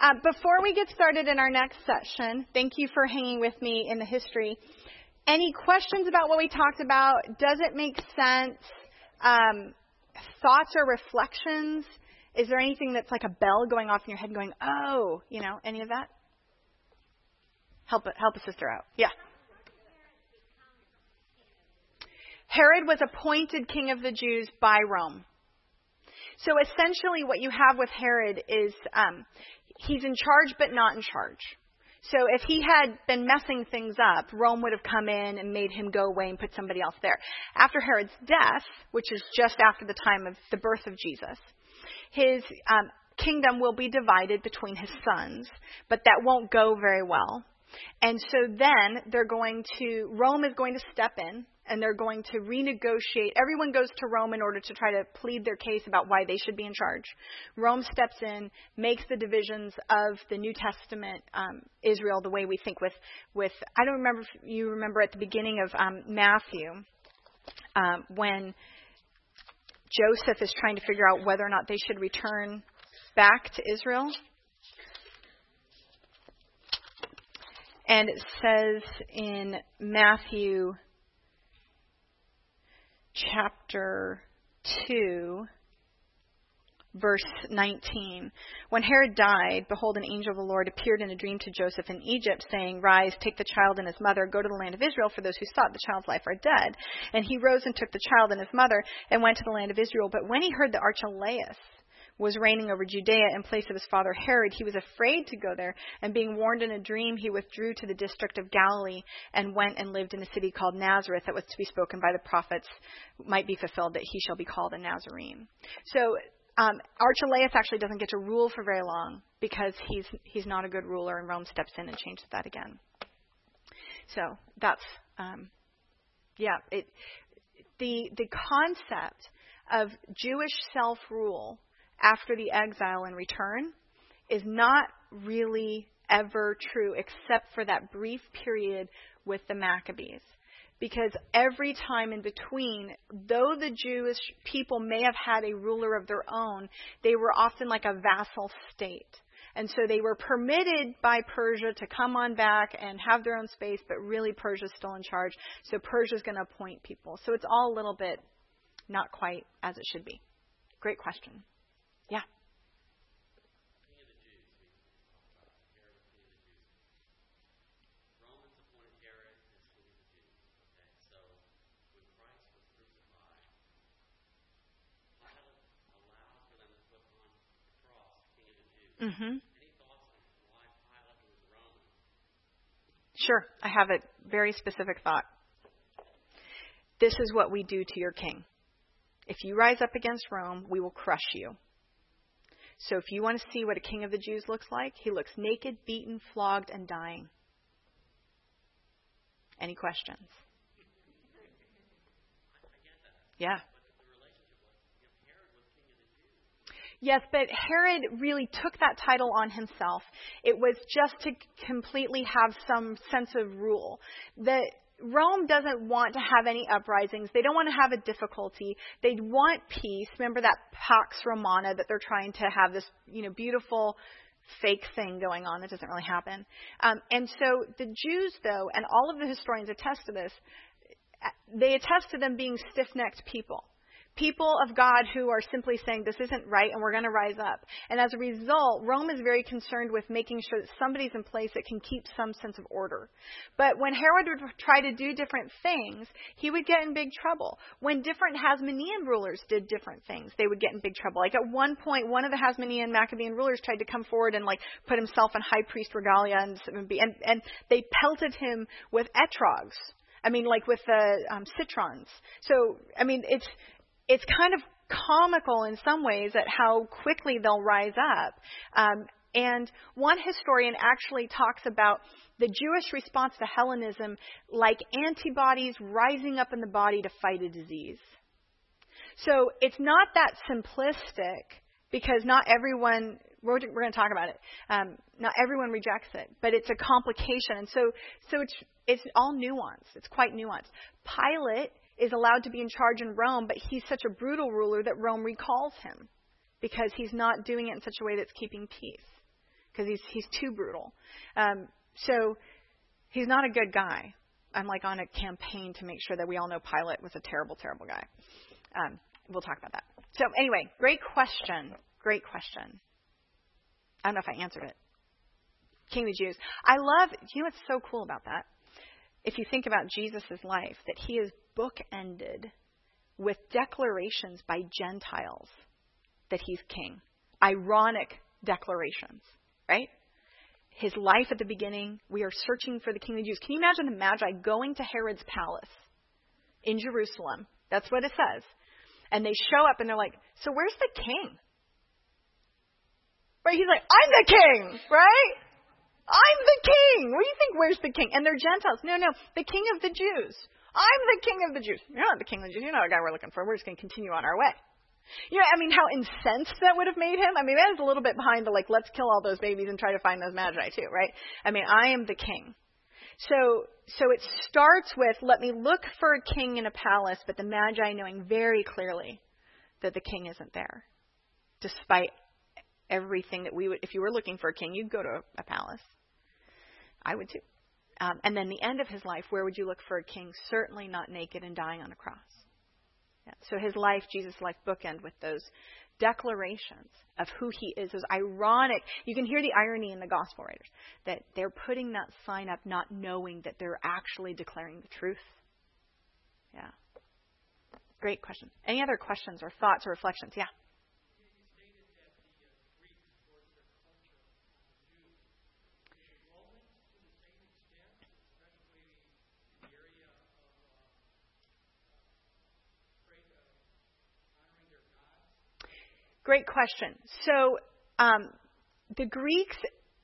Before we get started in our next session, thank you for hanging with me in the history. Any questions about what we talked about? Does it make sense? Thoughts or reflections? Is there anything that's like a bell going off in your head going, oh, any of that? Help a sister out. Yeah. Herod was appointed king of the Jews by Rome. So essentially what you have with Herod is he's in charge but not in charge. So if he had been messing things up, Rome would have come in and made him go away and put somebody else there. After Herod's death, which is just after the time of the birth of Jesus, his kingdom will be divided between his sons, but that won't go very well. And so then Rome is going to step in, and they're going to renegotiate. Everyone goes to Rome in order to try to plead their case about why they should be in charge. Rome steps in, makes the divisions of the New Testament Israel the way we think with I don't remember if you remember at the beginning of Matthew when Joseph is trying to figure out whether or not they should return back to Israel. And it says in Matthew chapter 2, verse 19. When Herod died, behold, an angel of the Lord appeared in a dream to Joseph in Egypt, saying, Rise, take the child and his mother, go to the land of Israel, for those who sought the child's life are dead. And he rose and took the child and his mother and went to the land of Israel. But when he heard that Archelaus was reigning over Judea in place of his father Herod, he was afraid to go there, and being warned in a dream, he withdrew to the district of Galilee and went and lived in a city called Nazareth, that was to be spoken by the prophets might be fulfilled, that he shall be called a Nazarene. So Archelaus actually doesn't get to rule for very long because he's not a good ruler, and Rome steps in and changes that again. So that's the concept of Jewish self-rule after the exile and return is not really ever true except for that brief period with the Maccabees. Because every time in between, though the Jewish people may have had a ruler of their own, they were often like a vassal state. And so they were permitted by Persia to come on back and have their own space, but really Persia's still in charge. So Persia's going to appoint people. So it's all a little bit not quite as it should be. Great question. Yeah. King of the Jews. Herod was king of the Jews. Romans appointed Herod as king of the Jews. Okay, so when Christ was crucified, Pilate allowed for them to put on the cross king of the Jews. Mm-hmm. Any thoughts on why Pilate, who was Roman? Sure, I have a very specific thought. This is what we do to your king. If you rise up against Rome, we will crush you. So if you want to see what a king of the Jews looks like, he looks naked, beaten, flogged, and dying. Any questions? Yeah. Yes, but Herod really took that title on himself. It was just to completely have some sense of rule. Rome doesn't want to have any uprisings. They don't want to have a difficulty. They want peace. Remember that Pax Romana that they're trying to have this, beautiful fake thing going on that doesn't really happen. And so the Jews, though, and all of the historians attest to this, they attest to them being stiff-necked people. People of God who are simply saying this isn't right and we're going to rise up. And as a result, Rome is very concerned with making sure that somebody's in place that can keep some sense of order. But when Herod would try to do different things, he would get in big trouble. When different Hasmonean rulers did different things, they would get in big trouble. Like at one point, one of the Hasmonean Maccabean rulers tried to come forward and put himself in high priest regalia and they pelted him with etrogs. With the citrons. So, it's kind of comical in some ways at how quickly they'll rise up. And one historian actually talks about the Jewish response to Hellenism like antibodies rising up in the body to fight a disease. So it's not that simplistic because not everyone, we're going to talk about it, not everyone rejects it, but it's a complication. And so it's all nuanced. It's quite nuanced. Pilate is allowed to be in charge in Rome, but he's such a brutal ruler that Rome recalls him because he's not doing it in such a way that's keeping peace. because he's too brutal. So he's not a good guy. I'm like on a campaign to make sure that we all know Pilate was a terrible, terrible guy. We'll talk about that. So anyway, great question. Great question. I don't know if I answered it. King of the Jews. I love, you know what's so cool about that? If you think about Jesus' life, that he is bookended with declarations by Gentiles that he's king. Ironic declarations, right? His life at the beginning, we are searching for the King of the Jews. Can you imagine the Magi going to Herod's palace in Jerusalem? That's what it says. And they show up and they're like, so where's the king? Right? He's like, I'm the king, right? I'm the king. What do you think? Where's the king? And they're Gentiles. No, the King of the Jews. I'm the King of the Jews. You're not the King of the Jews. You're not the guy we're looking for. We're just going to continue on our way. You know, I mean, how incensed that would have made him. I mean, that is a little bit behind the, like, let's kill all those babies and try to find those Magi too, right? I mean, I am the king. So it starts with, let me look for a king in a palace, but the Magi knowing very clearly that the king isn't there. Despite everything that we would, if you were looking for a king, you'd go to a palace. I would too. And then the end of his life, where would you look for a king? Certainly not naked and dying on a cross. Yeah. So his life, Jesus' life, bookend with those declarations of who he is. Those ironic, you can hear the irony in the gospel writers, that they're putting that sign up not knowing that they're actually declaring the truth. Yeah. Great question. Any other questions or thoughts or reflections? Yeah. Great question. So the Greeks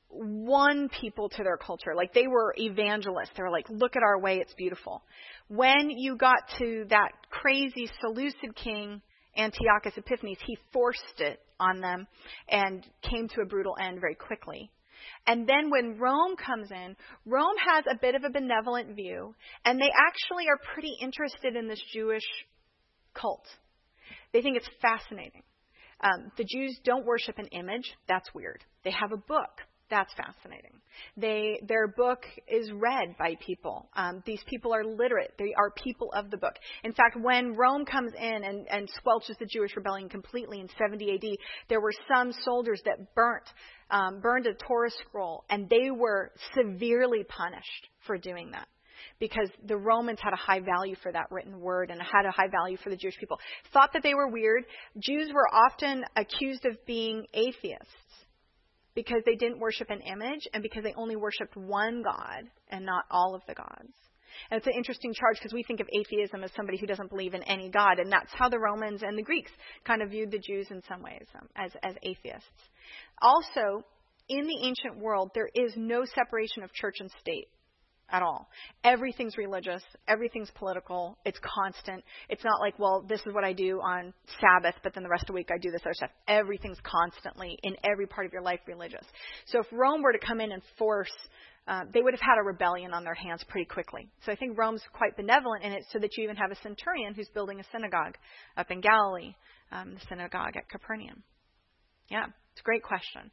won people to their culture. Like, they were evangelists. They were like, look at our way, it's beautiful. When you got to that crazy Seleucid king, Antiochus Epiphanes, he forced it on them and came to a brutal end very quickly. And then when Rome comes in, Rome has a bit of a benevolent view, and they actually are pretty interested in this Jewish cult. They think it's fascinating. The Jews don't worship an image. That's weird. They have a book. That's fascinating. Their book is read by people. These people are literate. They are people of the book. In fact, when Rome comes in and squelches the Jewish rebellion completely in 70 AD, there were some soldiers that burned a Torah scroll, and they were severely punished for doing that, because the Romans had a high value for that written word and had a high value for the Jewish people. Thought that they were weird. Jews were often accused of being atheists because they didn't worship an image and because they only worshiped one God and not all of the gods. And it's an interesting charge because we think of atheism as somebody who doesn't believe in any God, and that's how the Romans and the Greeks kind of viewed the Jews in some ways, as atheists. Also, in the ancient world, there is no separation of church and state at all. Everything's religious. Everything's political. It's constant. It's not like, well, this is what I do on Sabbath, but then the rest of the week I do this other stuff. Everything's constantly, in every part of your life, religious. So if Rome were to come in and force, they would have had a rebellion on their hands pretty quickly. So I think Rome's quite benevolent in it, so that you even have a centurion who's building a synagogue up in Galilee, the synagogue at Capernaum. Yeah, it's a great question.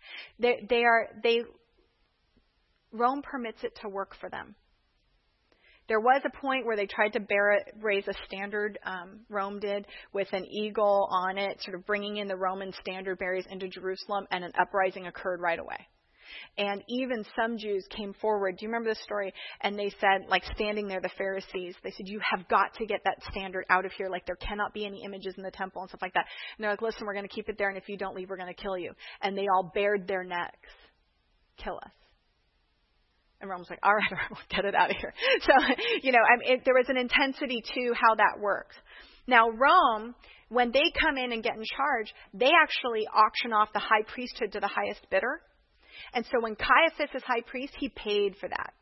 Rome permits it to work for them. There was a point where they tried to raise a standard, Rome did, with an eagle on it, sort of bringing in the Roman standard bearers into Jerusalem, and an uprising occurred right away. And even some Jews came forward. Do you remember the story? And they said, like, standing there, the Pharisees, they said, you have got to get that standard out of here. Like, there cannot be any images in the temple and stuff like that. And they're like, listen, we're going to keep it there, and if you don't leave, we're going to kill you. And they all bared their necks. Kill us. And Rome was like, all right, we'll get it out of here. So, there was an intensity to how that works. Now, Rome, when they come in and get in charge, they actually auction off the high priesthood to the highest bidder. And so when Caiaphas is high priest, he paid for that.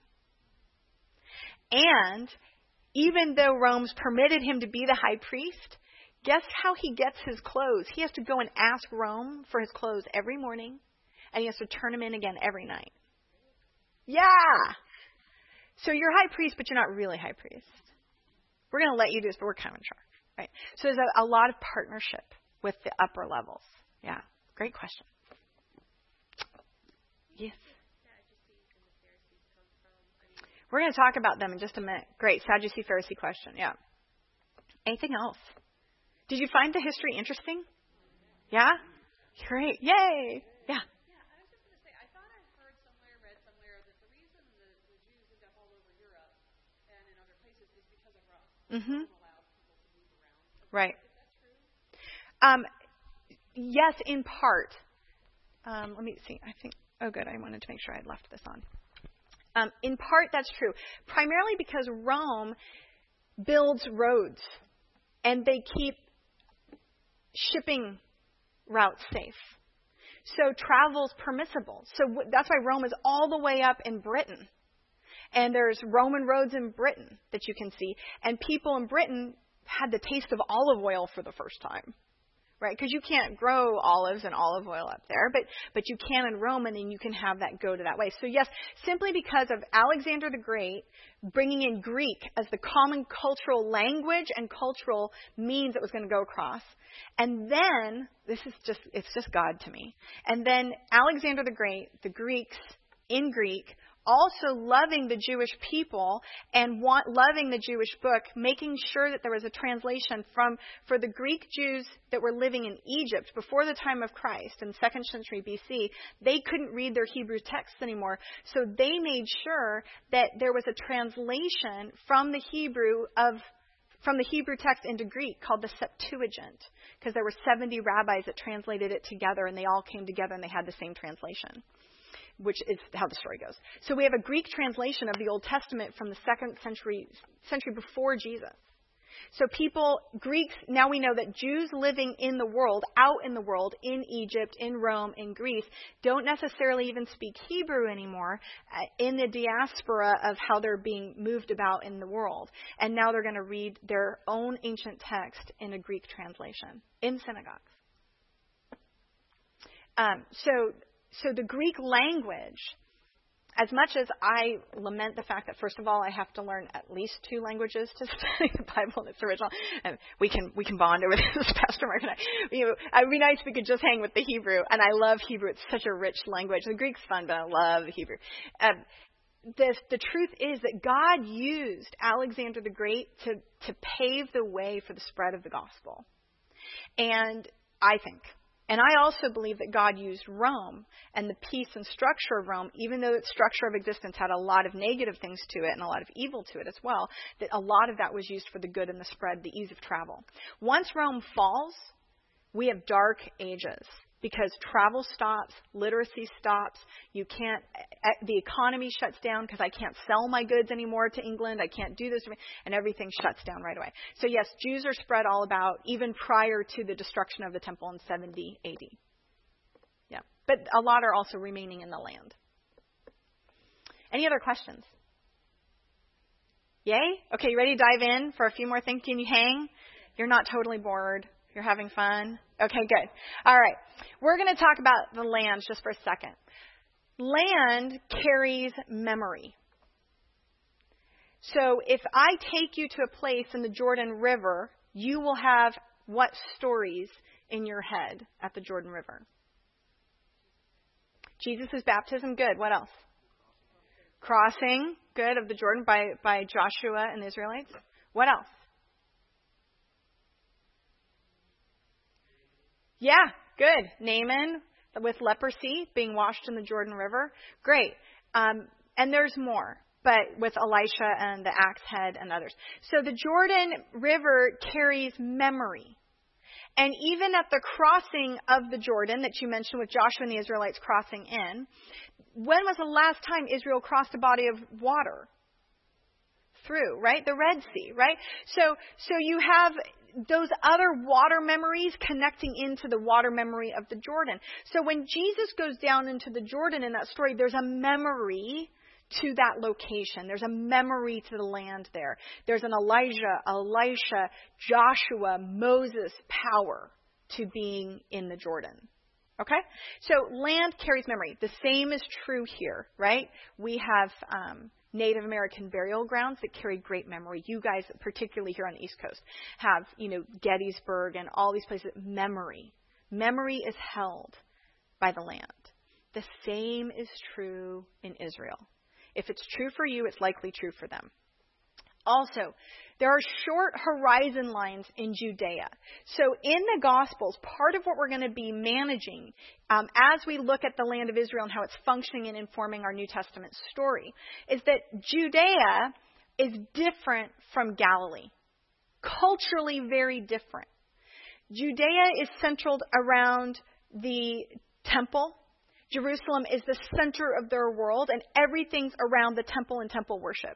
And even though Rome's permitted him to be the high priest, guess how he gets his clothes? He has to go and ask Rome for his clothes every morning, and he has to turn them in again every night. Yeah. So you're high priest, but you're not really high priest. We're going to let you do this, but we're kind of in charge, right? So there's a lot of partnership with the upper levels. Yeah. Great question. Yes. We're going to talk about them in just a minute. Great. Sadducee, Pharisee question. Yeah. Anything else? Did you find the history interesting? Yeah? Great. Yay. Yeah. Mm-hmm. Right. Yes, in part. Let me see. I think. Oh, good. I wanted to make sure I had left this on. In part, that's true. Primarily because Rome builds roads, and they keep shipping routes safe. So travel's permissible. So that's why Rome is all the way up in Britain. And there's Roman roads in Britain that you can see. And people in Britain had the taste of olive oil for the first time, right? Because you can't grow olives and olive oil up there, but you can in Rome, and then you can have that go to that way. So yes, simply because of Alexander the Great bringing in Greek as the common cultural language and cultural means that was going to go across. And then, it's just God to me. And then Alexander the Great, the Greeks in Greek, also loving the Jewish people and loving the Jewish book, making sure that there was a translation for the Greek Jews that were living in Egypt before the time of Christ in 2nd century BC. They couldn't read their Hebrew texts anymore, so they made sure that there was a translation from the Hebrew text into Greek called the Septuagint, because there were 70 rabbis that translated it together, and they all came together and they had the same translation, which is how the story goes. So we have a Greek translation of the Old Testament from the 2nd century before Jesus. So Greeks, now we know that Jews living in the world, out in the world, in Egypt, in Rome, in Greece, don't necessarily even speak Hebrew anymore in the diaspora of how they're being moved about in the world. And now they're going to read their own ancient text in a Greek translation in synagogues. So the Greek language, as much as I lament the fact that, first of all, I have to learn at least 2 languages to study the Bible in its original, and we can bond over this, Pastor Mark and I. It would be nice if we could just hang with the Hebrew, and I love Hebrew. It's such a rich language. The Greek's fun, but I love the Hebrew. The truth is that God used Alexander the Great to pave the way for the spread of the gospel. And I also believe that God used Rome and the peace and structure of Rome, even though its structure of existence had a lot of negative things to it and a lot of evil to it as well, that a lot of that was used for the good and the spread, the ease of travel. Once Rome falls, we have dark ages because travel stops, literacy stops, the economy shuts down because I can't sell my goods anymore to England, I can't do this, and everything shuts down right away. So yes, Jews are spread all about even prior to the destruction of the temple in 70 AD. Yeah, but a lot are also remaining in the land. Any other questions? Yay? Okay, you ready to dive in for a few more things? Can you hang? You're not totally bored. You're having fun? Okay, good. All right. We're going to talk about the land just for a second. Land carries memory. So if I take you to a place in the Jordan River, you will have what stories in your head at the Jordan River? Jesus' baptism, good. What else? Crossing, good, of the Jordan by Joshua and the Israelites. What else? Yeah, good. Naaman with leprosy being washed in the Jordan River. Great. And there's more, but with Elisha and the axe head and others. So the Jordan River carries memory. And even at the crossing of the Jordan that you mentioned with Joshua and the Israelites crossing in, when was the last time Israel crossed a body of water? Through, right? The Red Sea, right? So you have those other water memories connecting into the water memory of the Jordan. So when Jesus goes down into the Jordan in that story, there's a memory to that location. There's a memory to the land there. There's an Elijah, Elisha, Joshua, Moses power to being in the Jordan. Okay? So land carries memory. The same is true here, right? We have Native American burial grounds that carry great memory. You guys, particularly here on the East Coast, have, Gettysburg and all these places. Memory is held by the land. The same is true in Israel. If it's true for you, it's likely true for them. Also, there are short horizon lines in Judea. So in the Gospels, part of what we're going to be managing as we look at the land of Israel and how it's functioning and informing our New Testament story is that Judea is different from Galilee. Culturally very different. Judea is centered around the temple. Jerusalem is the center of their world, and everything's around the temple and temple worship.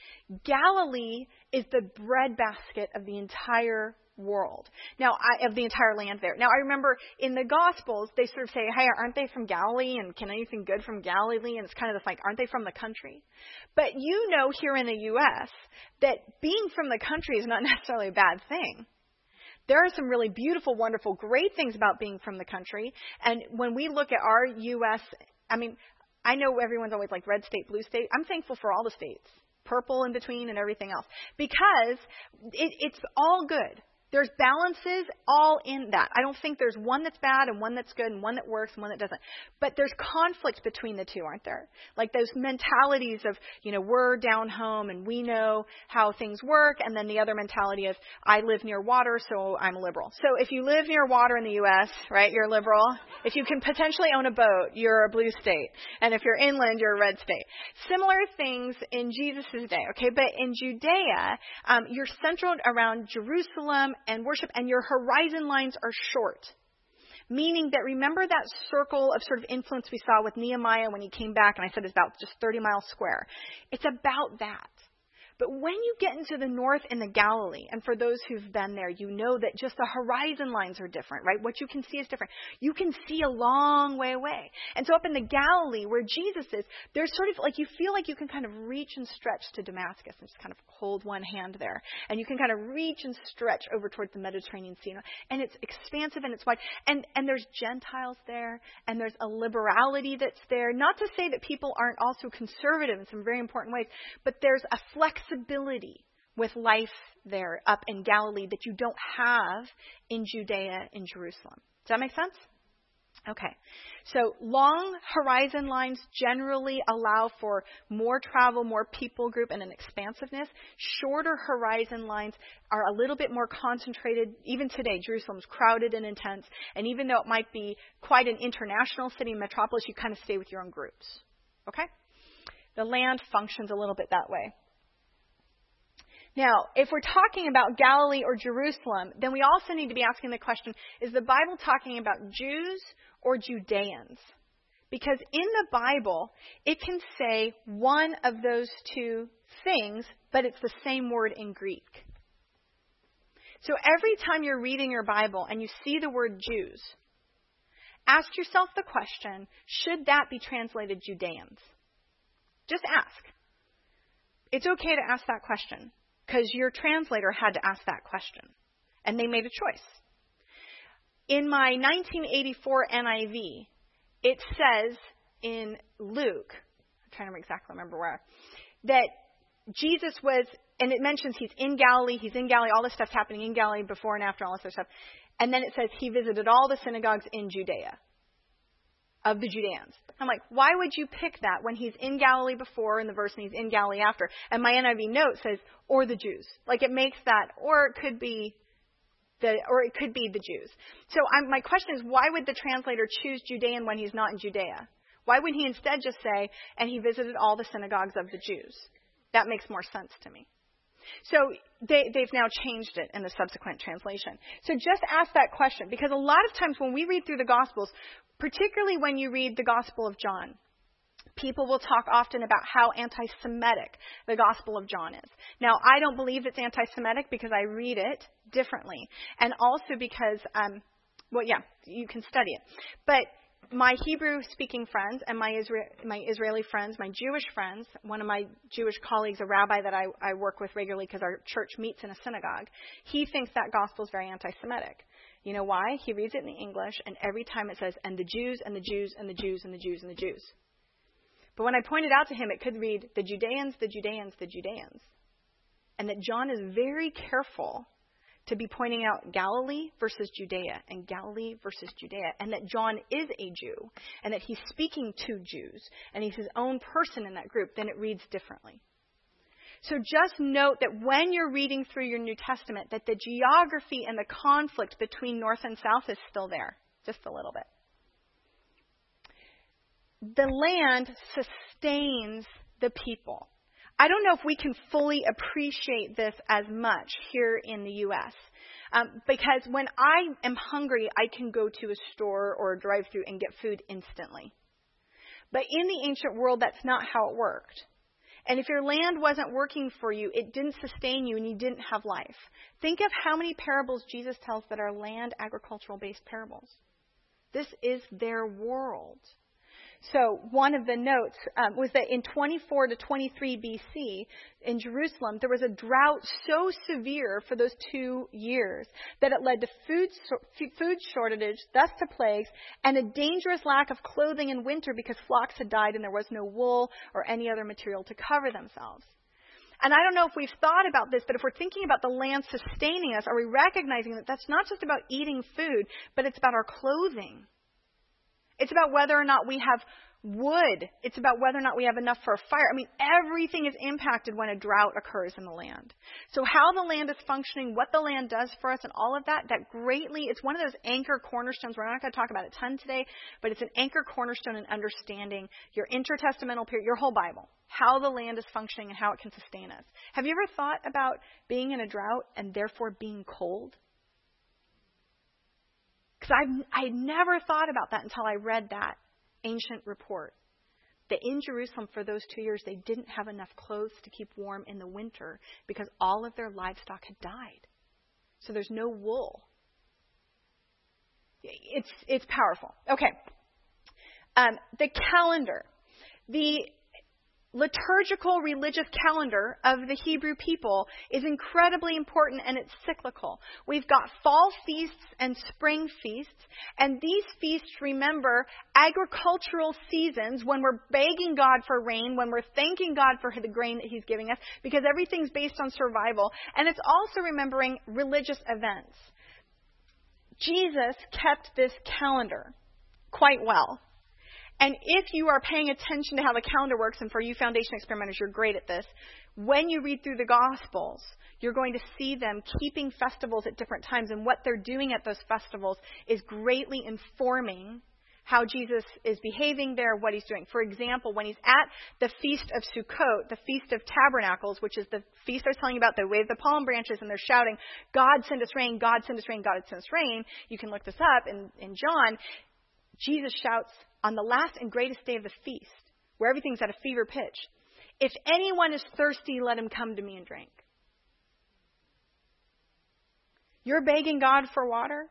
Galilee is the breadbasket of the entire world. Now, of the entire land there. Now, I remember in the Gospels, they sort of say, hey, aren't they from Galilee? And can anything good from Galilee? And it's kind of this like, aren't they from the country? But you know here in the U.S. that being from the country is not necessarily a bad thing. There are some really beautiful, wonderful, great things about being from the country. And when we look at our U.S., I mean, I know everyone's always like red state, blue state. I'm thankful for all the states. Purple in between and everything else. Because it's all good. There's balances all in that. I don't think there's one that's bad and one that's good and one that works and one that doesn't. But there's conflict between the two, aren't there? Like those mentalities of, we're down home and we know how things work. And then the other mentality of, I live near water, so I'm a liberal. So if you live near water in the U.S., right, you're a liberal. If you can potentially own a boat, you're a blue state. And if you're inland, you're a red state. Similar things in Jesus' day, okay? But in Judea, you're centered around Jerusalem and worship, and your horizon lines are short. Meaning that, remember that circle of sort of influence we saw with Nehemiah when he came back, and I said it's about just 30 miles square. It's about that. But when you get into the north in the Galilee, and for those who've been there, you know that just the horizon lines are different, right? What you can see is different. You can see a long way away. And so up in the Galilee, where Jesus is, there's sort of like, you feel like you can kind of reach and stretch to Damascus and just kind of hold one hand there. And you can kind of reach and stretch over towards the Mediterranean Sea. And it's expansive and it's wide. And there's Gentiles there, and there's a liberality that's there. Not to say that people aren't also conservative in some very important ways, but there's a flexibility with life there up in Galilee that you don't have in Judea and Jerusalem. Does that make sense? Okay. So long horizon lines generally allow for more travel, more people group, and an expansiveness. Shorter horizon lines are a little bit more concentrated. Even today, Jerusalem's crowded and intense. And even though it might be quite an international city metropolis, you kind of stay with your own groups. Okay? The land functions a little bit that way. Now, if we're talking about Galilee or Jerusalem, then we also need to be asking the question, is the Bible talking about Jews or Judeans? Because in the Bible, it can say one of those two things, but it's the same word in Greek. So every time you're reading your Bible and you see the word Jews, ask yourself the question, should that be translated Judeans? Just ask. It's okay to ask that question. Because your translator had to ask that question. And they made a choice. In my 1984 NIV, it says in Luke, I'm trying to exactly remember where, that Jesus was, and it mentions he's in Galilee, all this stuff's happening in Galilee before and after, all this other stuff. And then it says he visited all the synagogues in Judea, of the Judeans. I'm like, why would you pick that when he's in Galilee before in the verse and he's in Galilee after? And my NIV note says, or the Jews. Like it makes that, or it could be the Jews. So my question is, why would the translator choose Judean when he's not in Judea? Why wouldn't he instead just say, and he visited all the synagogues of the Jews? That makes more sense to me. So they've now changed it in the subsequent translation. So just ask that question, because a lot of times when we read through the Gospels, particularly when you read the Gospel of John, people will talk often about how anti-Semitic the Gospel of John is. Now, I don't believe it's anti-Semitic because I read it differently. And also because, you can study it. But my Hebrew-speaking friends and my Israeli friends, my Jewish friends, one of my Jewish colleagues, a rabbi that I work with regularly because our church meets in a synagogue, he thinks that gospel is very anti-Semitic. You know why? He reads it in the English, and every time it says, and the Jews, and the Jews, and the Jews, and the Jews, and the Jews. But when I pointed out to him, it could read, the Judeans, the Judeans, the Judeans. And that John is very careful to be pointing out Galilee versus Judea and Galilee versus Judea, and that John is a Jew and that he's speaking to Jews and he's his own person in that group, then it reads differently. So just note that when you're reading through your New Testament, that the geography and the conflict between north and south is still there, just a little bit. The land sustains the people. I don't know if we can fully appreciate this as much here in the U.S. Because when I am hungry, I can go to a store or a drive-thru and get food instantly. But in the ancient world, that's not how it worked. And if your land wasn't working for you, it didn't sustain you and you didn't have life. Think of how many parables Jesus tells that are land agricultural-based parables. This is their world. So one of the notes was that in 24 to 23 BC in Jerusalem, there was a drought so severe for those 2 years that it led to food shortage, thus to plagues, and a dangerous lack of clothing in winter because flocks had died and there was no wool or any other material to cover themselves. And I don't know if we've thought about this, but if we're thinking about the land sustaining us, are we recognizing that that's not just about eating food, but it's about our clothing? It's about whether or not we have wood. It's about whether or not we have enough for a fire. I mean, everything is impacted when a drought occurs in the land. So how the land is functioning, what the land does for us, and all of that, that greatly, it's one of those anchor cornerstones. We're not going to talk about it a ton today, but it's an anchor cornerstone in understanding your intertestamental period, your whole Bible, how the land is functioning and how it can sustain us. Have you ever thought about being in a drought and therefore being cold? Because I never thought about that until I read that ancient report. That in Jerusalem for those 2 years, they didn't have enough clothes to keep warm in the winter because all of their livestock had died. So there's no wool. It's powerful. Okay. The calendar. The liturgical religious calendar of the Hebrew people is incredibly important, and it's cyclical. We've got fall feasts and spring feasts, and these feasts remember agricultural seasons when we're begging God for rain, when we're thanking God for the grain that He's giving us, because everything's based on survival. And it's also remembering religious events. Jesus kept this calendar quite well. And if you are paying attention to how the calendar works, and for you foundation experimenters, you're great at this, when you read through the Gospels, you're going to see them keeping festivals at different times, and what they're doing at those festivals is greatly informing how Jesus is behaving there, what He's doing. For example, when He's at the Feast of Sukkot, the Feast of Tabernacles, which is the feast I was telling you about, they wave the palm branches and they're shouting, God send us rain, God send us rain, God send us rain. You can look this up in John. Jesus shouts on the last and greatest day of the feast, where everything's at a fever pitch, if anyone is thirsty, let him come to me and drink. You're begging God for water?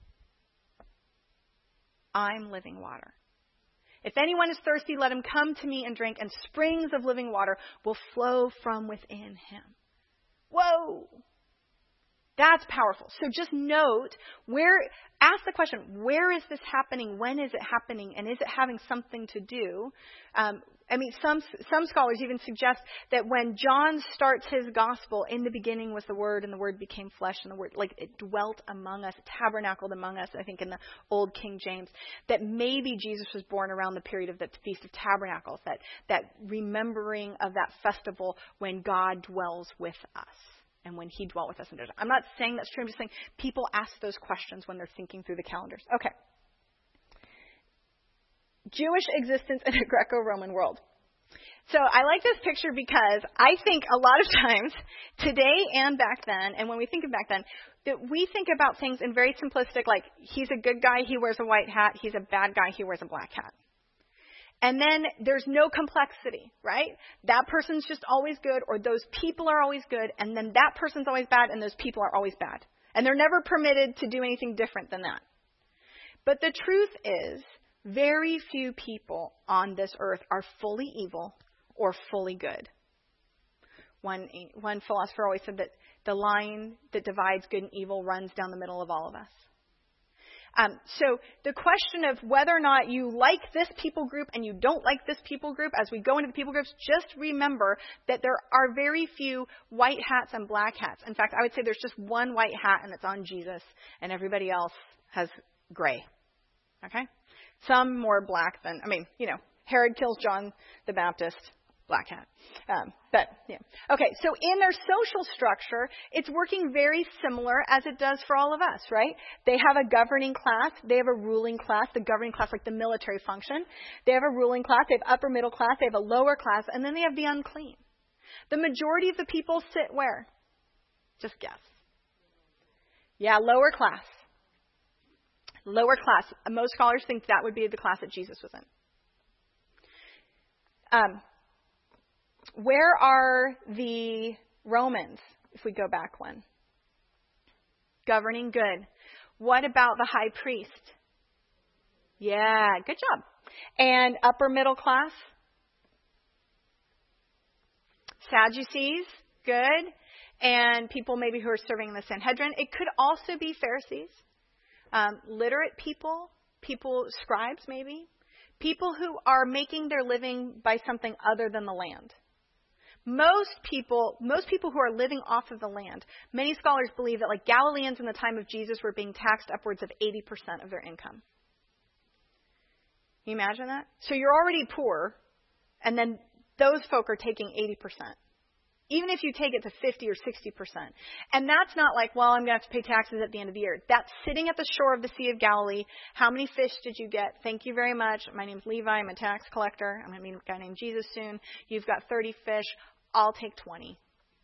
I'm living water. If anyone is thirsty, let him come to me and drink, and springs of living water will flow from within him. Whoa! That's powerful. So just note, ask the question, where is this happening? When is it happening? And is it having something to do? Some scholars even suggest that when John starts his gospel, in the beginning was the Word, and the Word became flesh, and the Word, it dwelt among us, tabernacled among us, I think in the Old King James, that maybe Jesus was born around the period of the Feast of Tabernacles, that remembering of that festival when God dwells with us. And when He dwelt with us in desert. I'm not saying that's true. I'm just saying people ask those questions when they're thinking through the calendars. Okay. Jewish existence in a Greco-Roman world. So I like this picture because I think a lot of times, today and back then, and when we think of back then, that we think about things in very simplistic, like he's a good guy, he wears a white hat. He's a bad guy, he wears a black hat. And then there's no complexity, right? That person's just always good, or those people are always good, and then that person's always bad, and those people are always bad. And they're never permitted to do anything different than that. But the truth is, very few people on this earth are fully evil or fully good. One philosopher always said that the line that divides good and evil runs down the middle of all of us. So the question of whether or not you like this people group and you don't like this people group, as we go into the people groups, just remember that there are very few white hats and black hats. In fact, I would say there's just one white hat, and it's on Jesus, and everybody else has gray. Okay? Some more black than, Herod kills John the Baptist, black hat. Okay, so in their social structure, it's working very similar as it does for all of us, right? They have a governing class. They have a ruling class. The governing class, like the military function. They have a ruling class. They have upper middle class. They have a lower class. And then they have the unclean. The majority of the people sit where? Just guess. Yeah, lower class. Lower class. Most scholars think that would be the class that Jesus was in. Where are the Romans, if we go back one? Governing good. What about the high priest? Yeah, good job. And upper middle class? Sadducees, good. And people maybe who are serving in the Sanhedrin. It could also be Pharisees. Literate people, scribes maybe. People who are making their living by something other than the land. Most people who are living off of the land, many scholars believe that like Galileans in the time of Jesus were being taxed upwards of 80% of their income. Can you imagine that? So you're already poor, and then those folk are taking 80%. Even if you take it to 50 or 60%. And that's not like, well, I'm going to have to pay taxes at the end of the year. That's sitting at the shore of the Sea of Galilee. How many fish did you get? Thank you very much. My name's Levi. I'm a tax collector. I'm going to meet a guy named Jesus soon. You've got 30 fish. I'll take 20.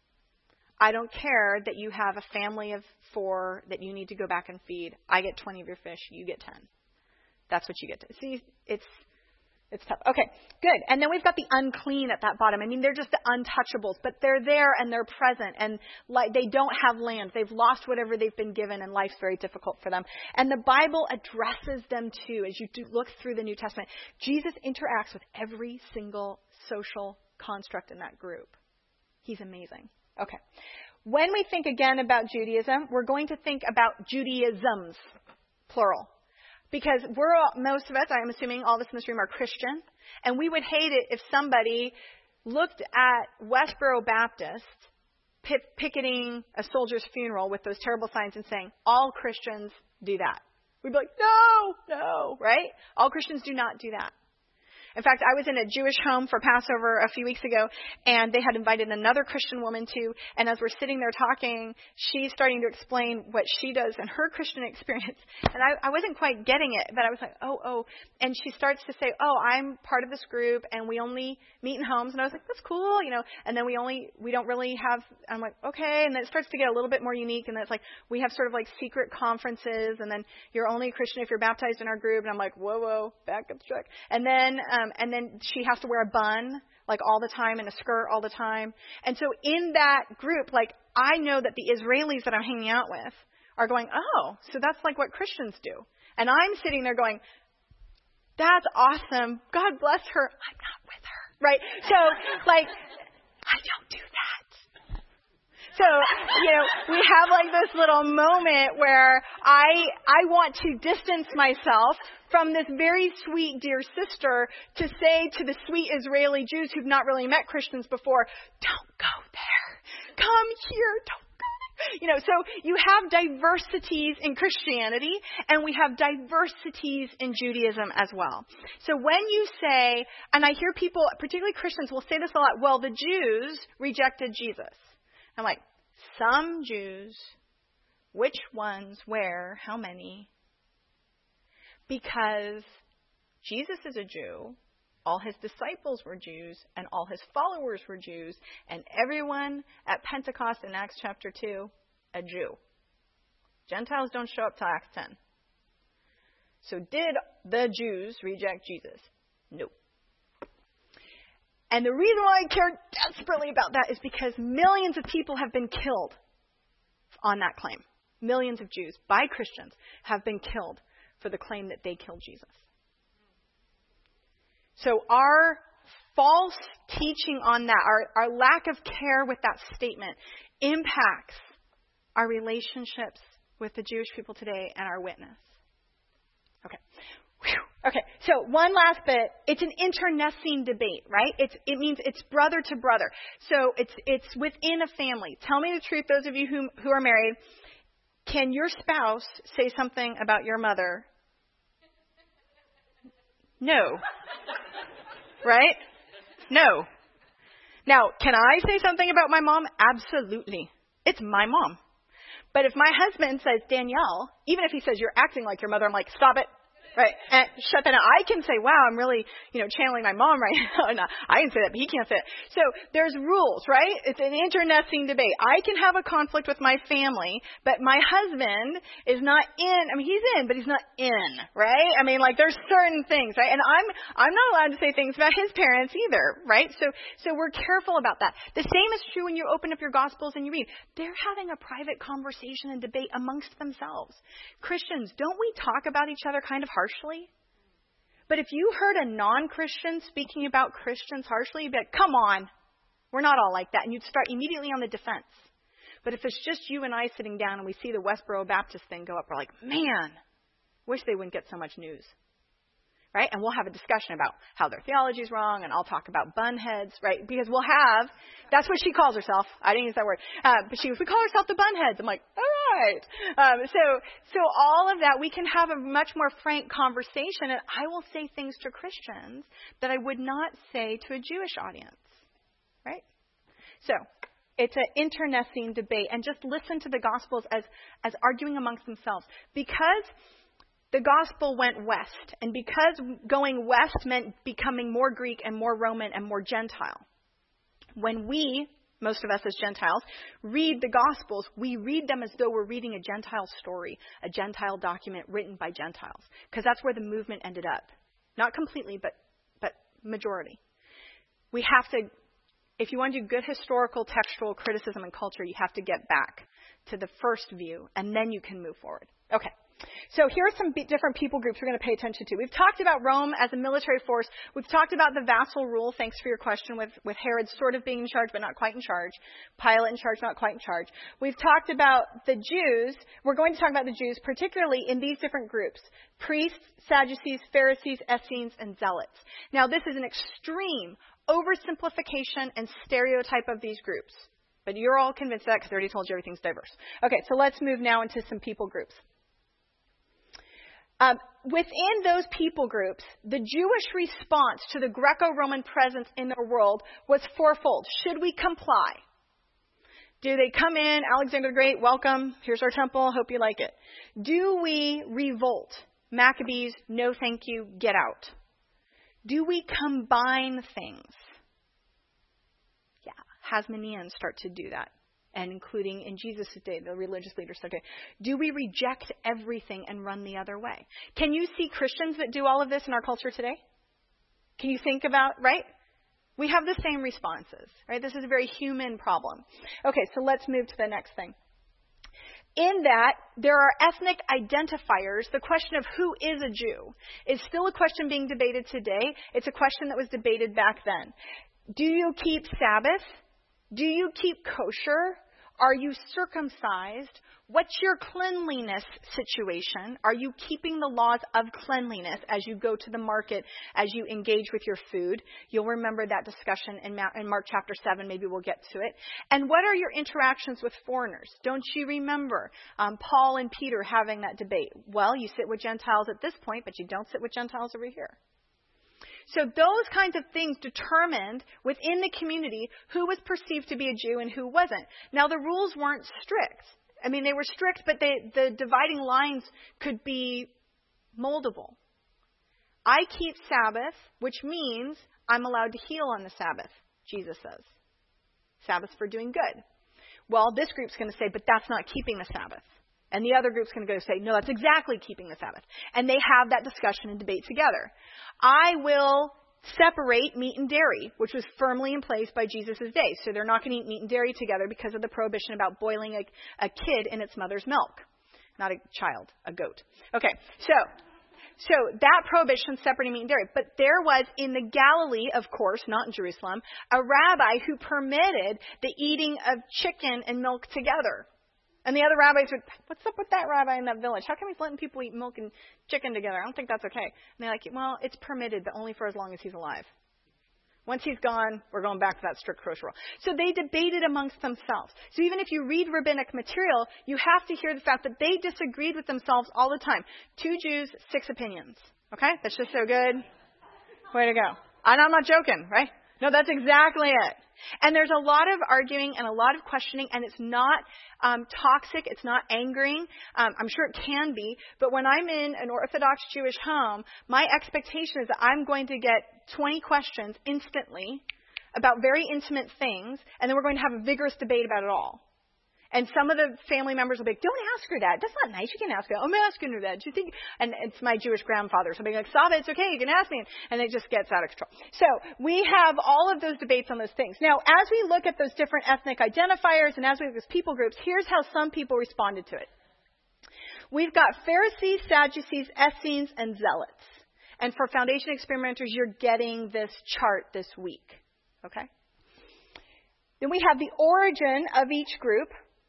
I don't care that you have a family of 4 that you need to go back and feed. I get 20 of your fish. You get 10. That's what you get to see. It's tough. Okay, good. And then we've got the unclean at that bottom. They're just the untouchables, but they're there and they're present, and like they don't have land. They've lost whatever they've been given, and life's very difficult for them. And the Bible addresses them too. As you look through the New Testament, Jesus interacts with every single social construct in that group. He's amazing. Okay. When we think again about Judaism, we're going to think about Judaisms, plural. Because most of us, I'm assuming all of us in this room are Christian, and we would hate it if somebody looked at Westboro Baptist picketing a soldier's funeral with those terrible signs and saying, all Christians do that. We'd be like, no, right? All Christians do not do that. In fact, I was in a Jewish home for Passover a few weeks ago, and they had invited another Christian woman too. And as we're sitting there talking, she's starting to explain what she does in her Christian experience. And I wasn't quite getting it, but I was like, oh. And she starts to say, I'm part of this group, and we only meet in homes. And I was like, that's cool, And then we don't really have. I'm like, okay. And then it starts to get a little bit more unique. And then it's like we have sort of like secret conferences, and then you're only a Christian if you're baptized in our group. And I'm like, whoa, back up the truck. And then she has to wear a bun, like all the time, and a skirt all the time. And so in that group, like I know that the Israelis that I'm hanging out with are going, so that's like what Christians do. And I'm sitting there going, that's awesome. God bless her. I'm not with her. Right? So like, I don't do that. So, we have like this little moment where I want to distance myself from this very sweet, dear sister to say to the sweet Israeli Jews who've not really met Christians before, don't go there. Come here. Don't go there. So you have diversities in Christianity, and we have diversities in Judaism as well. So when you say, and I hear people, particularly Christians, will say this a lot, well, the Jews rejected Jesus. I'm like, some Jews, which ones, where, how many? Because Jesus is a Jew, all his disciples were Jews, and all his followers were Jews, and everyone at Pentecost in Acts chapter 2, a Jew. Gentiles don't show up till Acts 10. So did the Jews reject Jesus? No. And the reason why I care desperately about that is because millions of people have been killed on that claim. Millions of Jews, by Christians, have been killed for the claim that they killed Jesus. So our false teaching on that, our lack of care with that statement, impacts our relationships with the Jewish people today and our witness. Okay. Whew. Okay, so one last bit. It's an internecine debate, right? It means it's brother to brother. So it's within a family. Tell me the truth, those of you who are married. Can your spouse say something about your mother? No. Right? No. Now, can I say something about my mom? Absolutely. It's my mom. But if my husband says, Danielle, even if he says, you're acting like your mother, I'm like, stop it. Right. And shut that down. I can say, wow, I'm really, channeling my mom right now. No, I can say that, but he can't say it. So there's rules, right? It's an internecine debate. I can have a conflict with my family, but my husband is not in. I mean, he's in, but he's not in, right? I mean, like there's certain things, right? And I'm not allowed to say things about his parents either, right? So we're careful about that. The same is true when you open up your Gospels and you read. They're having a private conversation and debate amongst themselves. Christians, don't we talk about each other kind of harshly? But if you heard a non-Christian speaking about Christians harshly, you'd be like, come on, we're not all like that. And you'd start immediately on the defense. But if it's just you and I sitting down and we see the Westboro Baptist thing go up, we're like, man, wish they wouldn't get so much news. Right? And we'll have a discussion about how their theology is wrong, and I'll talk about bunheads, right? Because that's what she calls herself. I didn't use that word. But we call herself the bunheads. I'm like, all right. So all of that, we can have a much more frank conversation, and I will say things to Christians that I would not say to a Jewish audience. Right? So it's an internecine debate, and just listen to the Gospels as arguing amongst themselves. Because the gospel went west, and because going west meant becoming more Greek and more Roman and more Gentile. When we, most of us as Gentiles, read the Gospels, we read them as though we're reading a Gentile story, a Gentile document written by Gentiles, because that's where the movement ended up. Not completely, but majority. We have to, if you want to do good historical, textual criticism and culture, you have to get back to the first view, and then you can move forward. Okay. So here are some different people groups we're going to pay attention to. We've talked about Rome as a military force. We've talked about the vassal rule. Thanks for your question with Herod sort of being in charge, but not quite in charge. Pilate in charge, not quite in charge. We've talked about the Jews. We're going to talk about the Jews, particularly in these different groups: priests, Sadducees, Pharisees, Essenes, and Zealots. Now, this is an extreme oversimplification and stereotype of these groups. But you're all convinced of that because I already told you everything's diverse. Okay, so let's move now into some people groups. Within those people groups, the Jewish response to the Greco-Roman presence in their world was fourfold. Should we comply? Do they come in, Alexander the Great, welcome, here's our temple, hope you like it. Do we revolt? Maccabees, no thank you, get out. Do we combine things? Yeah, Hasmoneans start to do that. And including in Jesus' day, the religious leaders started. Do we reject everything and run the other way? Can you see Christians that do all of this in our culture today? Can you think about, right? We have the same responses, right? This is a very human problem. Okay, so let's move to the next thing. In that, there are ethnic identifiers. The question of who is a Jew is still a question being debated today. It's a question that was debated back then. Do you keep Sabbath? Do you keep kosher? Are you circumcised? What's your cleanliness situation? Are you keeping the laws of cleanliness as you go to the market, as you engage with your food? You'll remember that discussion in Mark chapter 7. Maybe we'll get to it. And what are your interactions with foreigners? Don't you remember Paul and Peter having that debate? Well, you sit with Gentiles at this point, but you don't sit with Gentiles over here. So those kinds of things determined within the community who was perceived to be a Jew and who wasn't. Now, the rules weren't strict. I mean, they were strict, but the dividing lines could be moldable. I keep Sabbath, which means I'm allowed to heal on the Sabbath, Jesus says. Sabbath for doing good. Well, this group's going to say, but that's not keeping the Sabbath. And the other group's going to go say, no, that's exactly keeping the Sabbath. And they have that discussion and debate together. I will separate meat and dairy, which was firmly in place by Jesus' day. So they're not going to eat meat and dairy together because of the prohibition about boiling a kid in its mother's milk. Not a child, a goat. Okay, so that prohibition separating meat and dairy. But there was in the Galilee, of course, not in Jerusalem, a rabbi who permitted the eating of chicken and milk together. And the other rabbis would, what's up with that rabbi in that village? How come he's letting people eat milk and chicken together? I don't think that's okay. And they're like, well, it's permitted, but only for as long as he's alive. Once he's gone, we're going back to that strict kosher rule. So they debated amongst themselves. So even if you read rabbinic material, you have to hear the fact that they disagreed with themselves all the time. 2 Jews, 6 opinions. Okay? That's just so good. Way to go. And I'm not joking, right? No, that's exactly it. And there's a lot of arguing and a lot of questioning, and it's not toxic. It's not angering. I'm sure it can be. But when I'm in an Orthodox Jewish home, my expectation is that I'm going to get 20 questions instantly about very intimate things, and then we're going to have a vigorous debate about it all. And some of the family members will be like, don't ask her that. That's not nice. You can ask her. I'm asking her that. Do you think? And it's my Jewish grandfather. So I'll be like, Saba, it's okay. You can ask me. And it just gets out of control. So we have all of those debates on those things. Now, as we look at those different ethnic identifiers and as we look at those people groups, here's how some people responded to it. We've got Pharisees, Sadducees, Essenes, and Zealots. And for Foundation Experimenters, you're getting this chart this week. Okay? Then we have the origin of each group.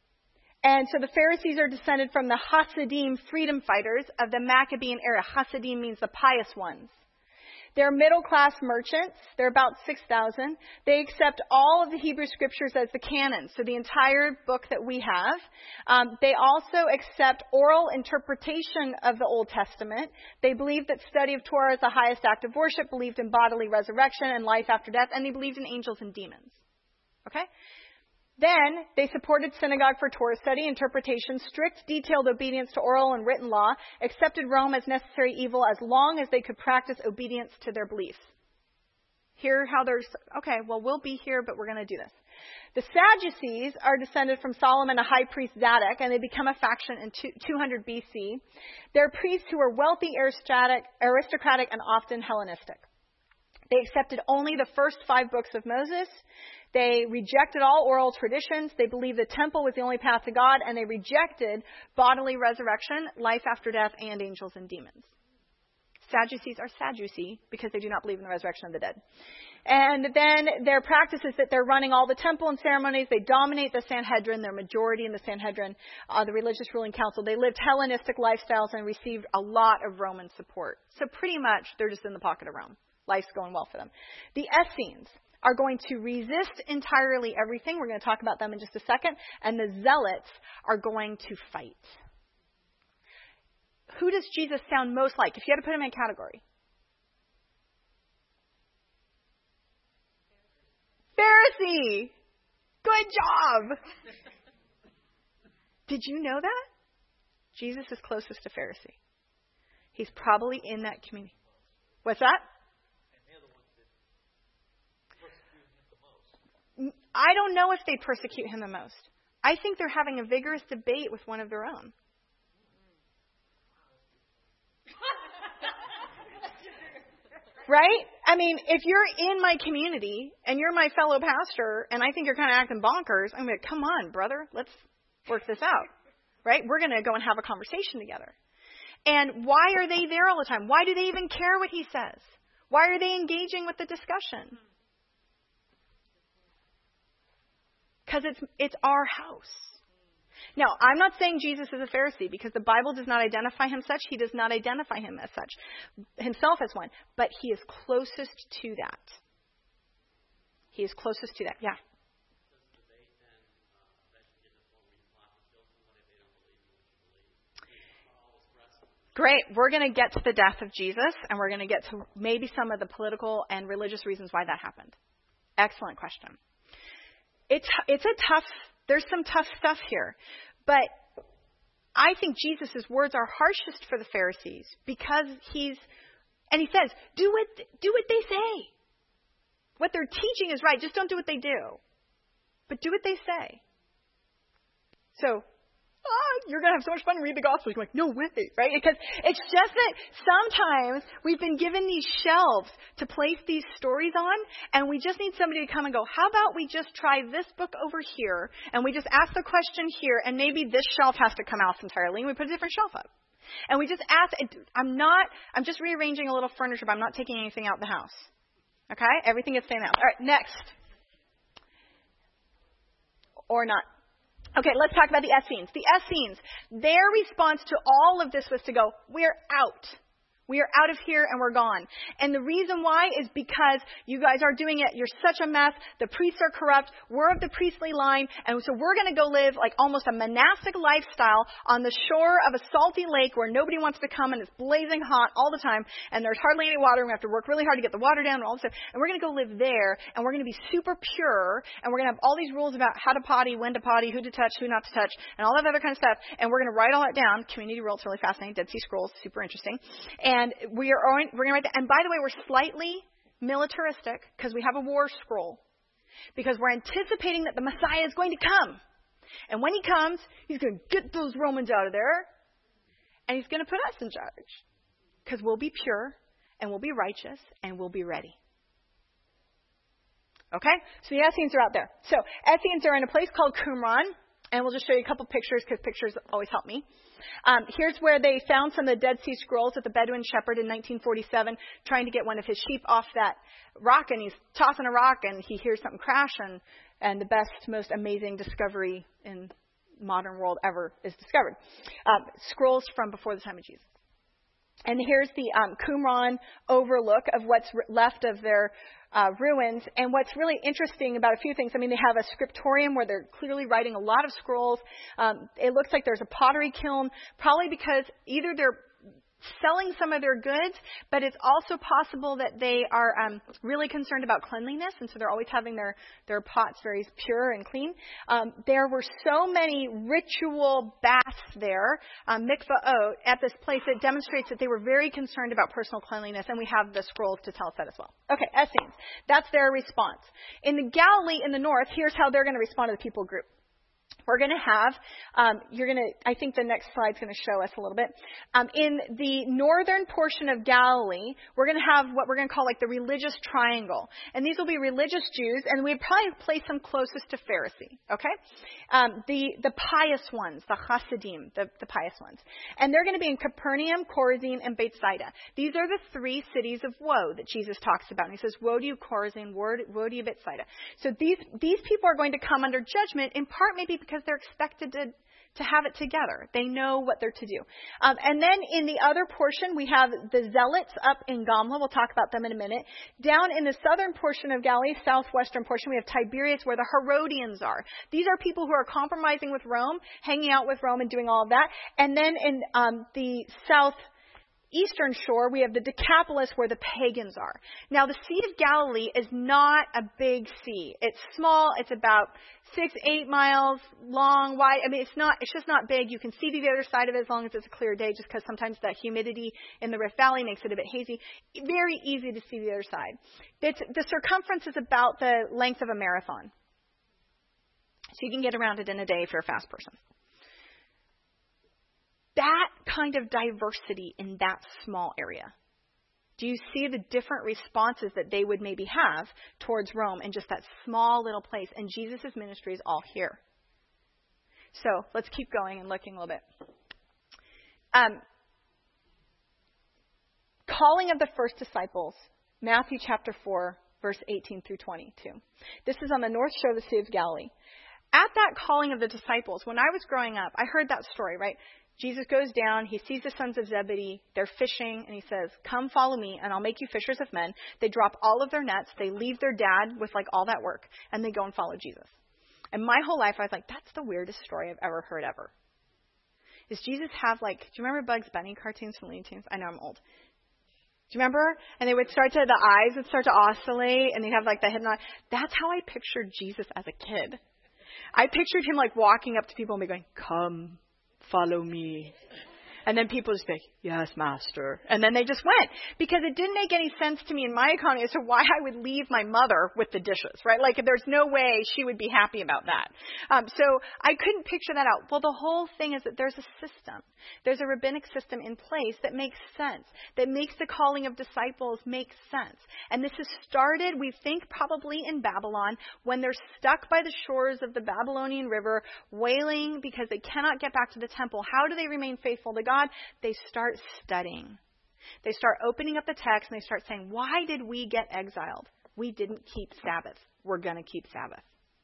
And so the Pharisees are descended from the Hasidim, freedom fighters of the Maccabean era. Hasidim means the pious ones. They're middle-class merchants. They're about 6,000. They accept all of the Hebrew scriptures as the canon, so the entire book that we have. They also accept oral interpretation of the Old Testament. They believe that study of Torah is the highest act of worship, believed in bodily resurrection and life after death, and they believed in angels and demons. Okay? Then, they supported synagogue for Torah study, interpretation, strict detailed obedience to oral and written law, accepted Rome as necessary evil as long as they could practice obedience to their beliefs. Hear how there's, okay, well, we'll be here, but we're going to do this. The Sadducees are descended from Solomon, a high priest Zadok, and they become a faction in 200 BC. They're priests who are wealthy, aristocratic, and often Hellenistic. They accepted only the first 5 books of Moses. They rejected all oral traditions. They believed the temple was the only path to God, and they rejected bodily resurrection, life after death, and angels and demons. Sadducees are Sadducee because they do not believe in the resurrection of the dead. And then their practice is that they're running all the temple and ceremonies. They dominate the Sanhedrin. They're majority in the Sanhedrin, the religious ruling council. They lived Hellenistic lifestyles and received a lot of Roman support. So pretty much they're just in the pocket of Rome. Life's going well for them. The Essenes are going to resist entirely everything. We're going to talk about them in just a second. And the Zealots are going to fight. Who does Jesus sound most like? If you had to put him in a category. Pharisee. Good job. Did you know that? Jesus is closest to Pharisee. He's probably in that community. What's that? I don't know if they persecute him the most. I think they're having a vigorous debate with one of their own. Right? I mean, if you're in my community and you're my fellow pastor and I think you're kind of acting bonkers, I'm like, come on, brother, let's work this out. Right? We're going to go and have a conversation together. And why are they there all the time? Why do they even care what he says? Why are they engaging with the discussion? Because it's our house. Now, I'm not saying Jesus is a Pharisee because the Bible does not identify him such. He does not identify him as such, himself as one. But he is closest to that. He is closest to that. Yeah. Great. We're going to get to the death of Jesus, and we're going to get to maybe some of the political and religious reasons why that happened. Excellent question. It's a tough, there's some tough stuff here. But I think Jesus' words are harshest for the Pharisees because he says, do what they say. What they're teaching is right. Just don't do what they do. But do what they say. So, you're going to have so much fun and read the Gospels. You're like, no way, right? Because it's just that sometimes we've been given these shelves to place these stories on, and we just need somebody to come and go, how about we just try this book over here, and we just ask the question here, and maybe this shelf has to come out entirely, and we put a different shelf up. And we just ask, I'm just rearranging a little furniture, but I'm not taking anything out of the house. Okay? Everything is staying out. All right, next. Or not. Okay, let's talk about the Essenes. The Essenes, their response to all of this was to go, we're out. We are out of here and we're gone. And the reason why is because you guys are doing it. You're such a mess. The priests are corrupt. We're of the priestly line. And so we're going to go live like almost a monastic lifestyle on the shore of a salty lake where nobody wants to come and it's blazing hot all the time. And there's hardly any water. And we have to work really hard to get the water down and all this stuff. And we're going to go live there. And we're going to be super pure. And we're going to have all these rules about how to potty, when to potty, who to touch, who not to touch, and all that other kind of stuff. And we're going to write all that down. Community Rule, it's really fascinating. Dead Sea Scrolls, super interesting. And we're going to write that. And by the way, we're slightly militaristic because we have a war scroll. Because we're anticipating that the Messiah is going to come. And when he comes, he's going to get those Romans out of there. And he's going to put us in charge. Because we'll be pure, and we'll be righteous, and we'll be ready. Okay? So the Essenes are out there. So Essenes are in a place called Qumran. And we'll just show you a couple pictures because pictures always help me. Here's where they found some of the Dead Sea Scrolls with the Bedouin shepherd in 1947 trying to get one of his sheep off that rock. And he's tossing a rock and he hears something crash. And the best, most amazing discovery in modern world ever is discovered. Scrolls from before the time of Jesus. And here's the Qumran overlook of what's left of their ruins. And what's really interesting about a few things, I mean, they have a scriptorium where they're clearly writing a lot of scrolls. It looks like there's a pottery kiln, probably because either they're selling some of their goods, but it's also possible that they are really concerned about cleanliness, and so they're always having their pots very pure and clean. There were so many ritual baths there, mikvahot, at this place that demonstrates that they were very concerned about personal cleanliness, and we have the scrolls to tell us that as well. Okay, Essenes. That's their response. In the Galilee in the north, here's how they're going to respond to the people group. We're going to have, I think the next slide's going to show us a little bit. In the northern portion of Galilee, we're going to have what we're going to call like the religious triangle. And these will be religious Jews, and we'd probably place them closest to Pharisee, okay? The pious ones, the Hasidim, the pious ones. And they're going to be in Capernaum, Chorazin, and Bethsaida. These are the three cities of woe that Jesus talks about. And he says, woe to you, Chorazin, woe to you, Bethsaida. So these people are going to come under judgment, in part maybe because they're expected to have it together. They know what they're to do. And then in the other portion, we have the Zealots up in Gamla. We'll talk about them in a minute. Down in the southern portion of Galilee, southwestern portion, we have Tiberias, where the Herodians are. These are people who are compromising with Rome, hanging out with Rome and doing all of that. And then in the southeastern shore, we have the Decapolis, where the pagans are. Now, the Sea of Galilee is not a big sea. It's small. It's about 6-8 miles long, wide. I mean, it's just not big. You can see to the other side of it as long as it's a clear day, just because sometimes the humidity in the Rift Valley makes it a bit hazy. Very easy to see the other side. The circumference is about the length of a marathon. So you can get around it in a day if you're a fast person. That kind of diversity in that small area. Do you see the different responses that they would maybe have towards Rome in just that small little place? And Jesus' ministry is all here. So let's keep going and looking a little bit. Calling of the first disciples, Matthew chapter 4, verse 18 through 22. This is on the north shore of the Sea of Galilee. At that calling of the disciples, when I was growing up, I heard that story, right? Jesus goes down, he sees the sons of Zebedee, they're fishing, and he says, come follow me, and I'll make you fishers of men. They drop all of their nets, they leave their dad with like all that work, and they go and follow Jesus. And my whole life, I was like, that's the weirdest story I've ever heard ever. Does Jesus have like, do you remember Bugs Bunny cartoons from Looney Tunes? I know I'm old. Do you remember? And they would the eyes would start to oscillate, and they'd have like the head nod. That's how I pictured Jesus as a kid. I pictured him like walking up to people and be going, come, follow me. And then people just be like, yes, master. And then they just went. Because it didn't make any sense to me in my economy as to why I would leave my mother with the dishes, right? Like, there's no way she would be happy about that. So I couldn't picture that out. Well, the whole thing is that there's a system. There's a rabbinic system in place that makes sense, that makes the calling of disciples make sense. And this has started, we think, probably in Babylon, when they're stuck by the shores of the Babylonian river, wailing because they cannot get back to the temple. How do they remain faithful to God? They start studying. They start opening up the text and they start saying, why did we get exiled? We didn't keep Sabbath. We're going to keep Sabbath.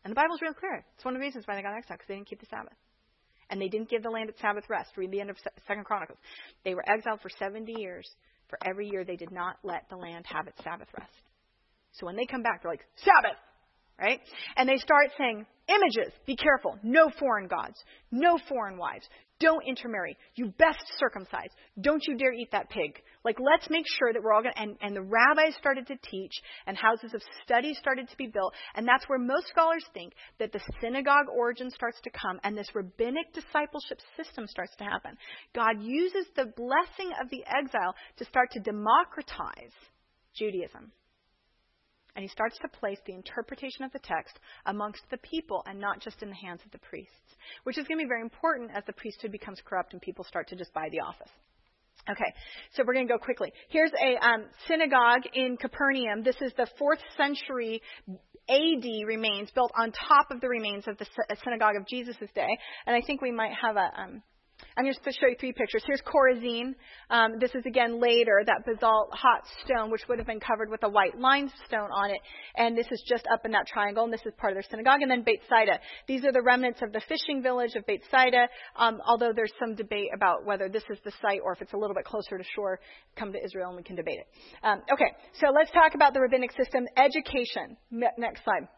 And the Bible's real clear. It's one of the reasons why they got exiled, because they didn't keep the Sabbath. And they didn't give the land its Sabbath rest. Read the end of 2 Chronicles. They were exiled for 70 years. For every year, they did not let the land have its Sabbath rest. So when they come back, they're like, Sabbath! Right? And they start saying, images, be careful. No foreign gods. No foreign wives. Don't intermarry. You best circumcise. Don't you dare eat that pig. Like, let's make sure that we're all going to... And the rabbis started to teach, and houses of study started to be built. And that's where most scholars think that the synagogue origin starts to come, and this rabbinic discipleship system starts to happen. God uses the blessing of the exile to start to democratize Judaism. And he starts to place the interpretation of the text amongst the people and not just in the hands of the priests, which is going to be very important as the priesthood becomes corrupt and people start to just buy the office. Okay, so we're going to go quickly. Here's a synagogue in Capernaum. This is the 4th century AD remains built on top of the remains of the synagogue of Jesus' day. And I think we might have a... I'm going to show you 3 pictures. Here's Chorazin. This is, again, later, that basalt hot stone, which would have been covered with a white limestone on it. And this is just up in that triangle, and this is part of their synagogue. And then Beit Saida. These are the remnants of the fishing village of Beit Saida, although there's some debate about whether this is the site or if it's a little bit closer to shore. Come to Israel and we can debate it. Okay, so let's talk about the rabbinic system. Education. Next slide.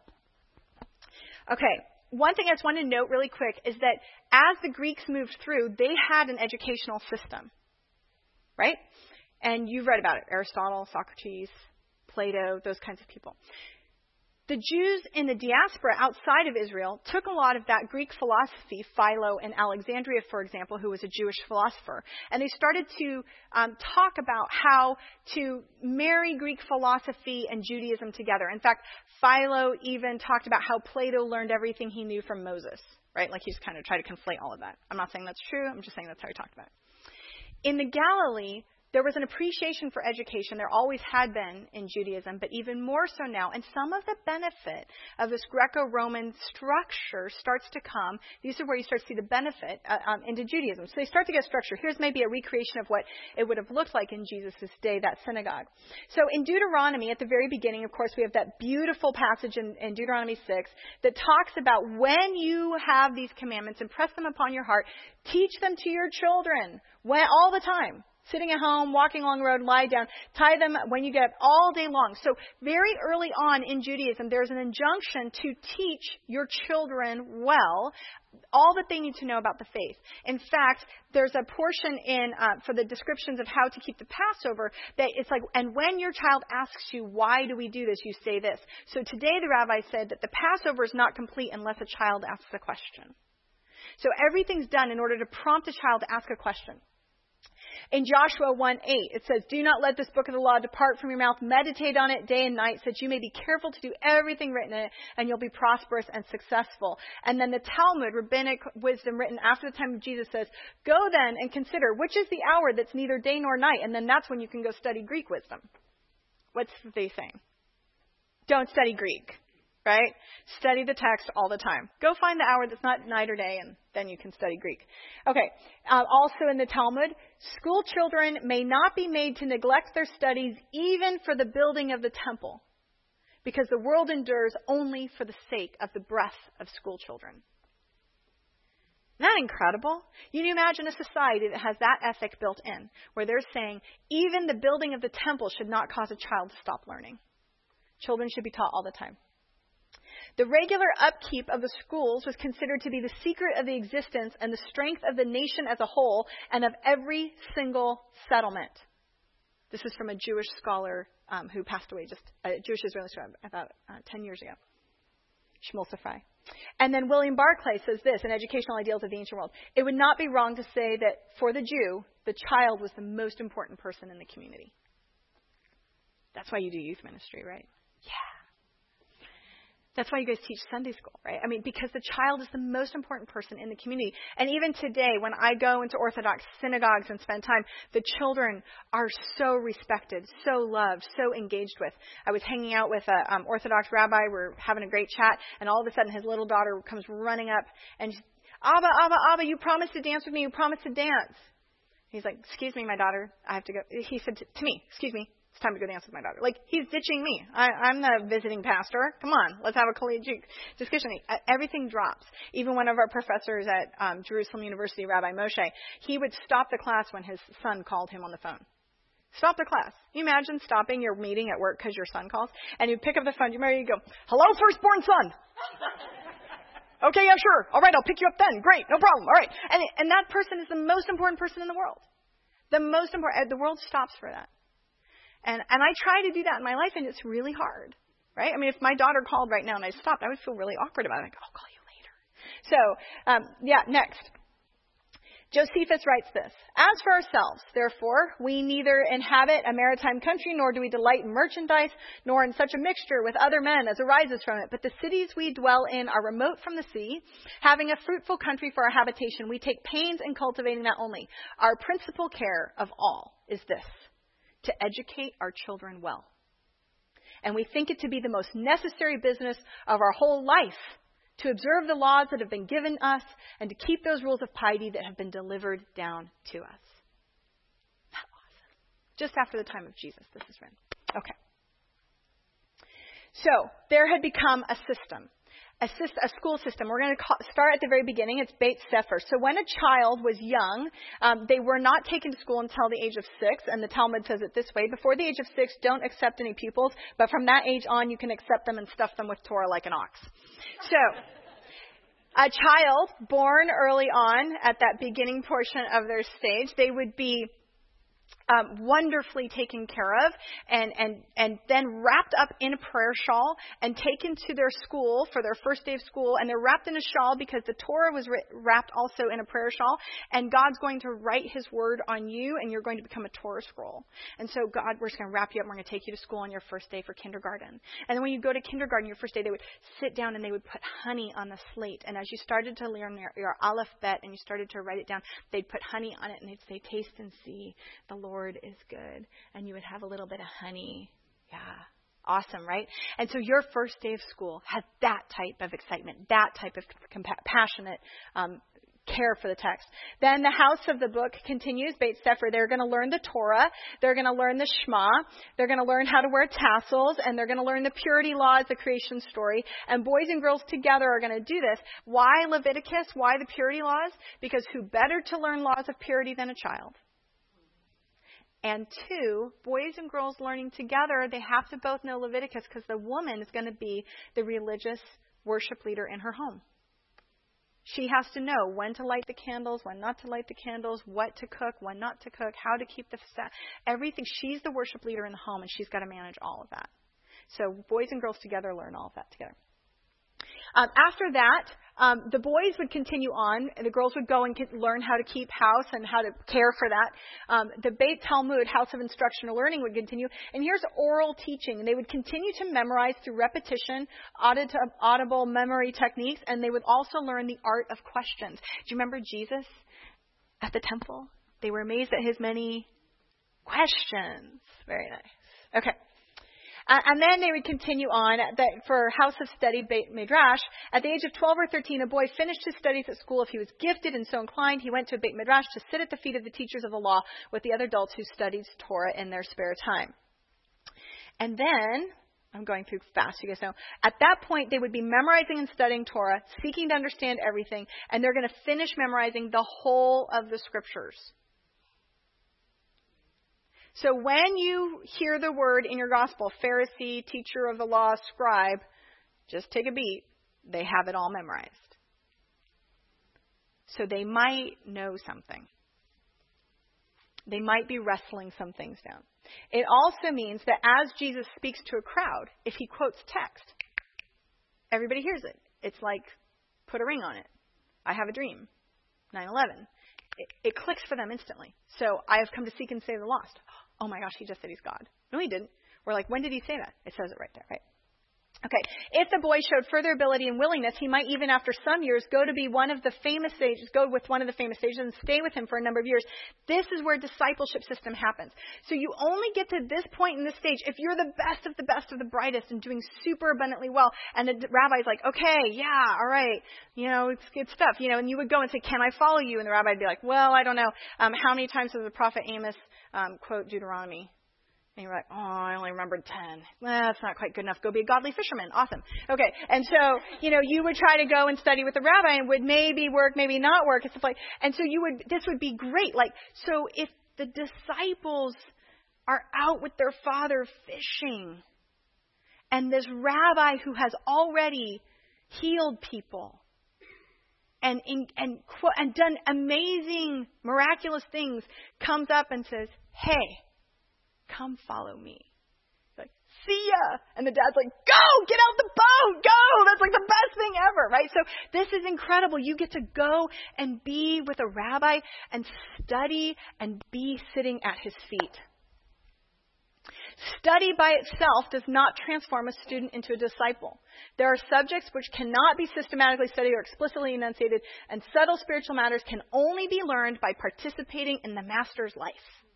Okay. One thing I just want to note really quick is that as the Greeks moved through, they had an educational system, right? And you've read about it. Aristotle, Socrates, Plato, those kinds of people. The Jews in the diaspora outside of Israel took a lot of that Greek philosophy, Philo and Alexandria, for example, who was a Jewish philosopher, and they started to talk about how to marry Greek philosophy and Judaism together. In fact, Philo even talked about how Plato learned everything he knew from Moses, right? Like he's kind of tried to conflate all of that. I'm not saying that's true. I'm just saying that's how he talked about it. In the Galilee, there was an appreciation for education. There always had been in Judaism, but even more so now. And some of the benefit of this Greco-Roman structure starts to come. These are where you start to see the benefit into Judaism. So they start to get structure. Here's maybe a recreation of what it would have looked like in Jesus' day, that synagogue. So in Deuteronomy, at the very beginning, of course, we have that beautiful passage in Deuteronomy 6 that talks about when you have these commandments, impress them upon your heart, teach them to your children all the time. Sitting at home, walking along the road, lie down, tie them when you get up all day long. So very early on in Judaism, there's an injunction to teach your children well all that they need to know about the faith. In fact, there's a portion in for the descriptions of how to keep the Passover that it's like, and when your child asks you, why do we do this, you say this. So today the rabbi said that the Passover is not complete unless a child asks a question. So everything's done in order to prompt a child to ask a question. In Joshua 1:8, it says, do not let this book of the law depart from your mouth. Meditate on it day and night so that you may be careful to do everything written in it and you'll be prosperous and successful. And then the Talmud, rabbinic wisdom written after the time of Jesus says, go then and consider which is the hour that's neither day nor night. And then that's when you can go study Greek wisdom. What's they saying? Don't study Greek. Right? Study the text all the time. Go find the hour that's not night or day, and then you can study Greek. Okay. Also in the Talmud, school children may not be made to neglect their studies even for the building of the temple, because the world endures only for the sake of the breath of school children. Isn't that incredible? You can imagine a society that has that ethic built in, where they're saying even the building of the temple should not cause a child to stop learning. Children should be taught all the time. The regular upkeep of the schools was considered to be the secret of the existence and the strength of the nation as a whole and of every single settlement. This is from a Jewish scholar who passed away, just a Jewish Israeli scholar, about 10 years ago, Shmuel Safrai. And then William Barclay says this in Educational Ideals of the Ancient World. It would not be wrong to say that for the Jew, the child was the most important person in the community. That's why you do youth ministry, right? Yeah. That's why you guys teach Sunday school, right? I mean, because the child is the most important person in the community. And even today, when I go into Orthodox synagogues and spend time, the children are so respected, so loved, so engaged with. I was hanging out with an Orthodox rabbi. We're having a great chat. And all of a sudden, his little daughter comes running up and she's, Abba, you promised to dance with me. You promised to dance. He's like, excuse me, my daughter. I have to go. He said to me, excuse me, It's time to go dance with my daughter. Like, he's ditching me. I'm the visiting pastor. Come on, let's have a collegiate discussion. Everything drops. Even one of our professors at Jerusalem University, Rabbi Moshe, he would stop the class when his son called him on the phone. Stop the class. Can you imagine stopping your meeting at work because your son calls? And you pick up the phone. You go, hello, firstborn son. Okay, yeah, sure. All right, I'll pick you up then. Great, no problem. All right. And that person is the most important person in the world. The most important. The world stops for that. And I try to do that in my life, and it's really hard, right? I mean, if my daughter called right now and I stopped, I would feel really awkward about it. I'll call you later. So, next. Josephus writes this. As for ourselves, therefore, we neither inhabit a maritime country, nor do we delight in merchandise, nor in such a mixture with other men as arises from it. But the cities we dwell in are remote from the sea, having a fruitful country for our habitation. We take pains in cultivating that only. Our principal care of all is this, to educate our children well. And we think it to be the most necessary business of our whole life to observe the laws that have been given us and to keep those rules of piety that have been delivered down to us. That's awesome. Just after the time of Jesus, this is written. Okay. So there had become a system. A school system. We're going to start at the very beginning. It's Beit Sefer. So when a child was young, they were not taken to school until the age of 6. And the Talmud says it this way. Before the age of 6, don't accept any pupils. But from that age on, you can accept them and stuff them with Torah like an ox. So a child born early on at that beginning portion of their stage, they would be wonderfully taken care of and then wrapped up in a prayer shawl and taken to their school for their first day of school. And they're wrapped in a shawl because the Torah was wrapped also in a prayer shawl. And God's going to write his word on you and you're going to become a Torah scroll. And so we're just going to wrap you up and we're going to take you to school on your first day for kindergarten. And then when you go to kindergarten, your first day, they would sit down and they would put honey on the slate. And as you started to learn your Aleph Bet and you started to write it down, they'd put honey on it and they'd say, taste and see the Lord is good. And you would have a little bit of honey. Yeah. Awesome, right? And so your first day of school has that type of excitement, that type of passionate care for the text. Then the house of the book continues, Beit Sefer. They're going to learn the Torah. They're going to learn the Shema. They're going to learn how to wear tassels. And they're going to learn the purity laws, the creation story. And boys and girls together are going to do this. Why Leviticus? Why the purity laws? Because who better to learn laws of purity than a child? And 2, boys and girls learning together, they have to both know Leviticus because the woman is going to be the religious worship leader in her home. She has to know when to light the candles, when not to light the candles, what to cook, when not to cook, how to keep the everything. She's the worship leader in the home, and she's got to manage all of that. So boys and girls together learn all of that together. After that, the boys would continue on, and the girls would go and learn how to keep house and how to care for that. The Beit Talmud, house of instructional learning, would continue. And here's oral teaching. They would continue to memorize through repetition, audible memory techniques, and they would also learn the art of questions. Do you remember Jesus at the temple? They were amazed at his many questions. Very nice. Okay. And then they would continue on for House of Study, Beit Midrash. At the age of 12 or 13, a boy finished his studies at school. If he was gifted and so inclined, he went to a Beit Midrash to sit at the feet of the teachers of the law with the other adults who studied Torah in their spare time. And then, I'm going through fast, you guys know, at that point they would be memorizing and studying Torah, seeking to understand everything, and they're going to finish memorizing the whole of the scriptures. So when you hear the word in your gospel, Pharisee, teacher of the law, scribe, just take a beat. They have it all memorized. So they might know something. They might be wrestling some things down. It also means that as Jesus speaks to a crowd, if he quotes text, everybody hears it. It's like, put a ring on it. I have a dream. 9/11. It clicks for them instantly. So I have come to seek and save the lost. Oh my gosh, he just said he's God. No, he didn't. We're like, when did he say that? It says it right there, right? Okay. If the boy showed further ability and willingness, he might even after some years go with one of the famous sages and stay with him for a number of years. This is where discipleship system happens. So you only get to this point in this stage if you're the best of the brightest and doing super abundantly well. And the rabbi's like, okay, yeah, all right, it's good stuff, and you would go and say, can I follow you? And the rabbi would be like, well, I don't know. How many times does the prophet Amos quote Deuteronomy? And you're like, oh, I only remembered 10. Well, that's not quite good enough. Go be a godly fisherman. Awesome. Okay. And so, you would try to go and study with the rabbi and would maybe work, maybe not work and stuff like, and so this would be great. Like, so if the disciples are out with their father fishing and this rabbi who has already healed people and done amazing, miraculous things comes up and says, hey, come follow me. Like, see ya. And the dad's like, go, get out the boat, go. That's like the best thing ever, right? So this is incredible. You get to go and be with a rabbi and study and be sitting at his feet. Study by itself does not transform a student into a disciple. There are subjects which cannot be systematically studied or explicitly enunciated, and subtle spiritual matters can only be learned by participating in the master's life.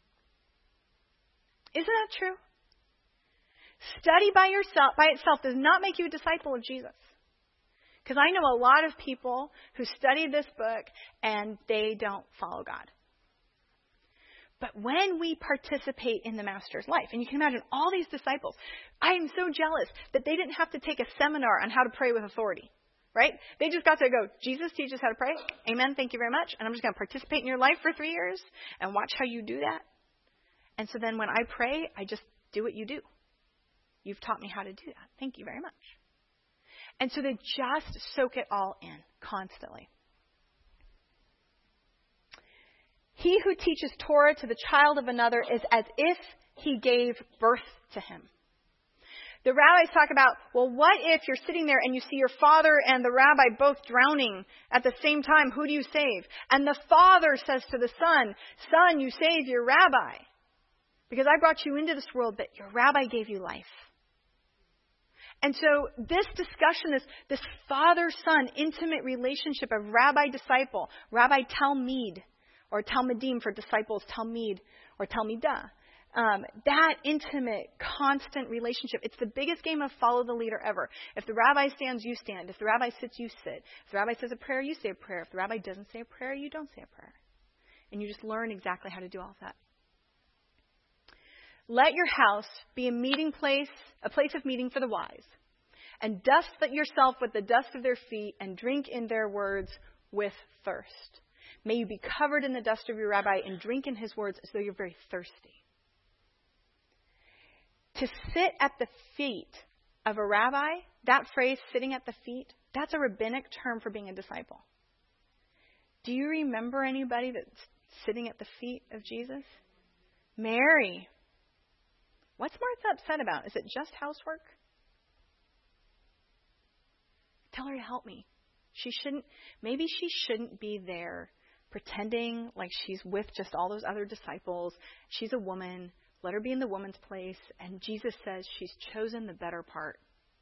Isn't that true? Study by itself does not make you a disciple of Jesus. Because I know a lot of people who study this book and they don't follow God. But when we participate in the master's life, and you can imagine all these disciples, I am so jealous that they didn't have to take a seminar on how to pray with authority. Right? They just got to go, Jesus teaches how to pray. Amen. Thank you very much. And I'm just going to participate in your life for 3 years and watch how you do that. And so then when I pray, I just do what you do. You've taught me how to do that. Thank you very much. And so they just soak it all in constantly. He who teaches Torah to the child of another is as if he gave birth to him. The rabbis talk about, well, what if you're sitting there and you see your father and the rabbi both drowning at the same time? Who do you save? And the father says to the son, son, you save your rabbi. Because I brought you into this world, but your rabbi gave you life. And so this discussion is this father-son intimate relationship of rabbi-disciple, rabbi-talmid, or talmidim for disciples, talmid, or talmidah. That intimate, constant relationship. It's the biggest game of follow the leader ever. If the rabbi stands, you stand. If the rabbi sits, you sit. If the rabbi says a prayer, you say a prayer. If the rabbi doesn't say a prayer, you don't say a prayer. And you just learn exactly how to do all of that. Let your house be a meeting place, a place of meeting for the wise. And dust yourself with the dust of their feet and drink in their words with thirst. May you be covered in the dust of your rabbi and drink in his words as though you're very thirsty. To sit at the feet of a rabbi, that phrase, sitting at the feet, that's a rabbinic term for being a disciple. Do you remember anybody that's sitting at the feet of Jesus? Mary. What's Martha upset about? Is it just housework? Tell her to help me. Maybe she shouldn't be there pretending like she's with just all those other disciples. She's a woman. Let her be in the woman's place. And Jesus says she's chosen the better part.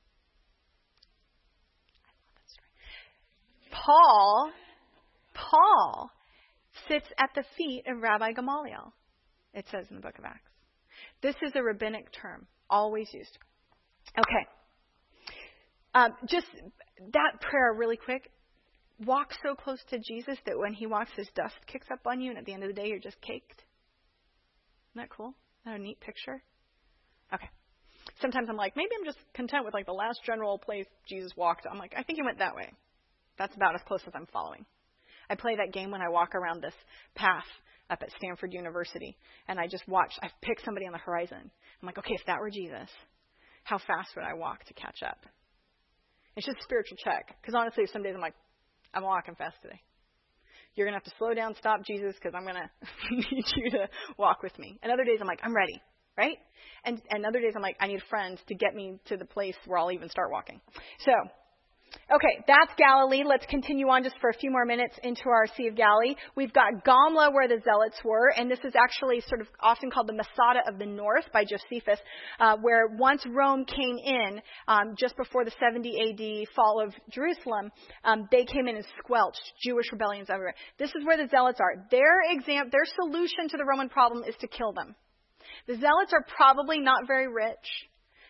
I love that story. Paul sits at the feet of Rabbi Gamaliel, it says in the book of Acts. This is a rabbinic term, always used. Okay. Just that prayer really quick. Walk so close to Jesus that when he walks, his dust kicks up on you, and at the end of the day, you're just caked. Isn't that cool? Isn't that a neat picture? Okay. Sometimes I'm like, maybe I'm just content with like the last general place Jesus walked. I'm like, I think he went that way. That's about as close as I'm following. I play that game when I walk around this path up at Stanford University, and I just watch. I pick somebody on the horizon. I'm like, okay, if that were Jesus, how fast would I walk to catch up? It's just a spiritual check. Because honestly, some days I'm like, I'm walking fast today. You're going to have to slow down, stop, Jesus, because I'm going to need you to walk with me. And other days I'm like, I'm ready, right? And other days I'm like, I need friends to get me to the place where I'll even start walking. So, okay, that's Galilee. Let's continue on just for a few more minutes into our Sea of Galilee. We've got Gamla, where the Zealots were, and this is actually sort of often called the Masada of the North by Josephus, where once Rome came in, just before the 70 AD fall of Jerusalem, they came in and squelched Jewish rebellions everywhere. This is where the Zealots are. Their solution to the Roman problem is to kill them. The Zealots are probably not very rich.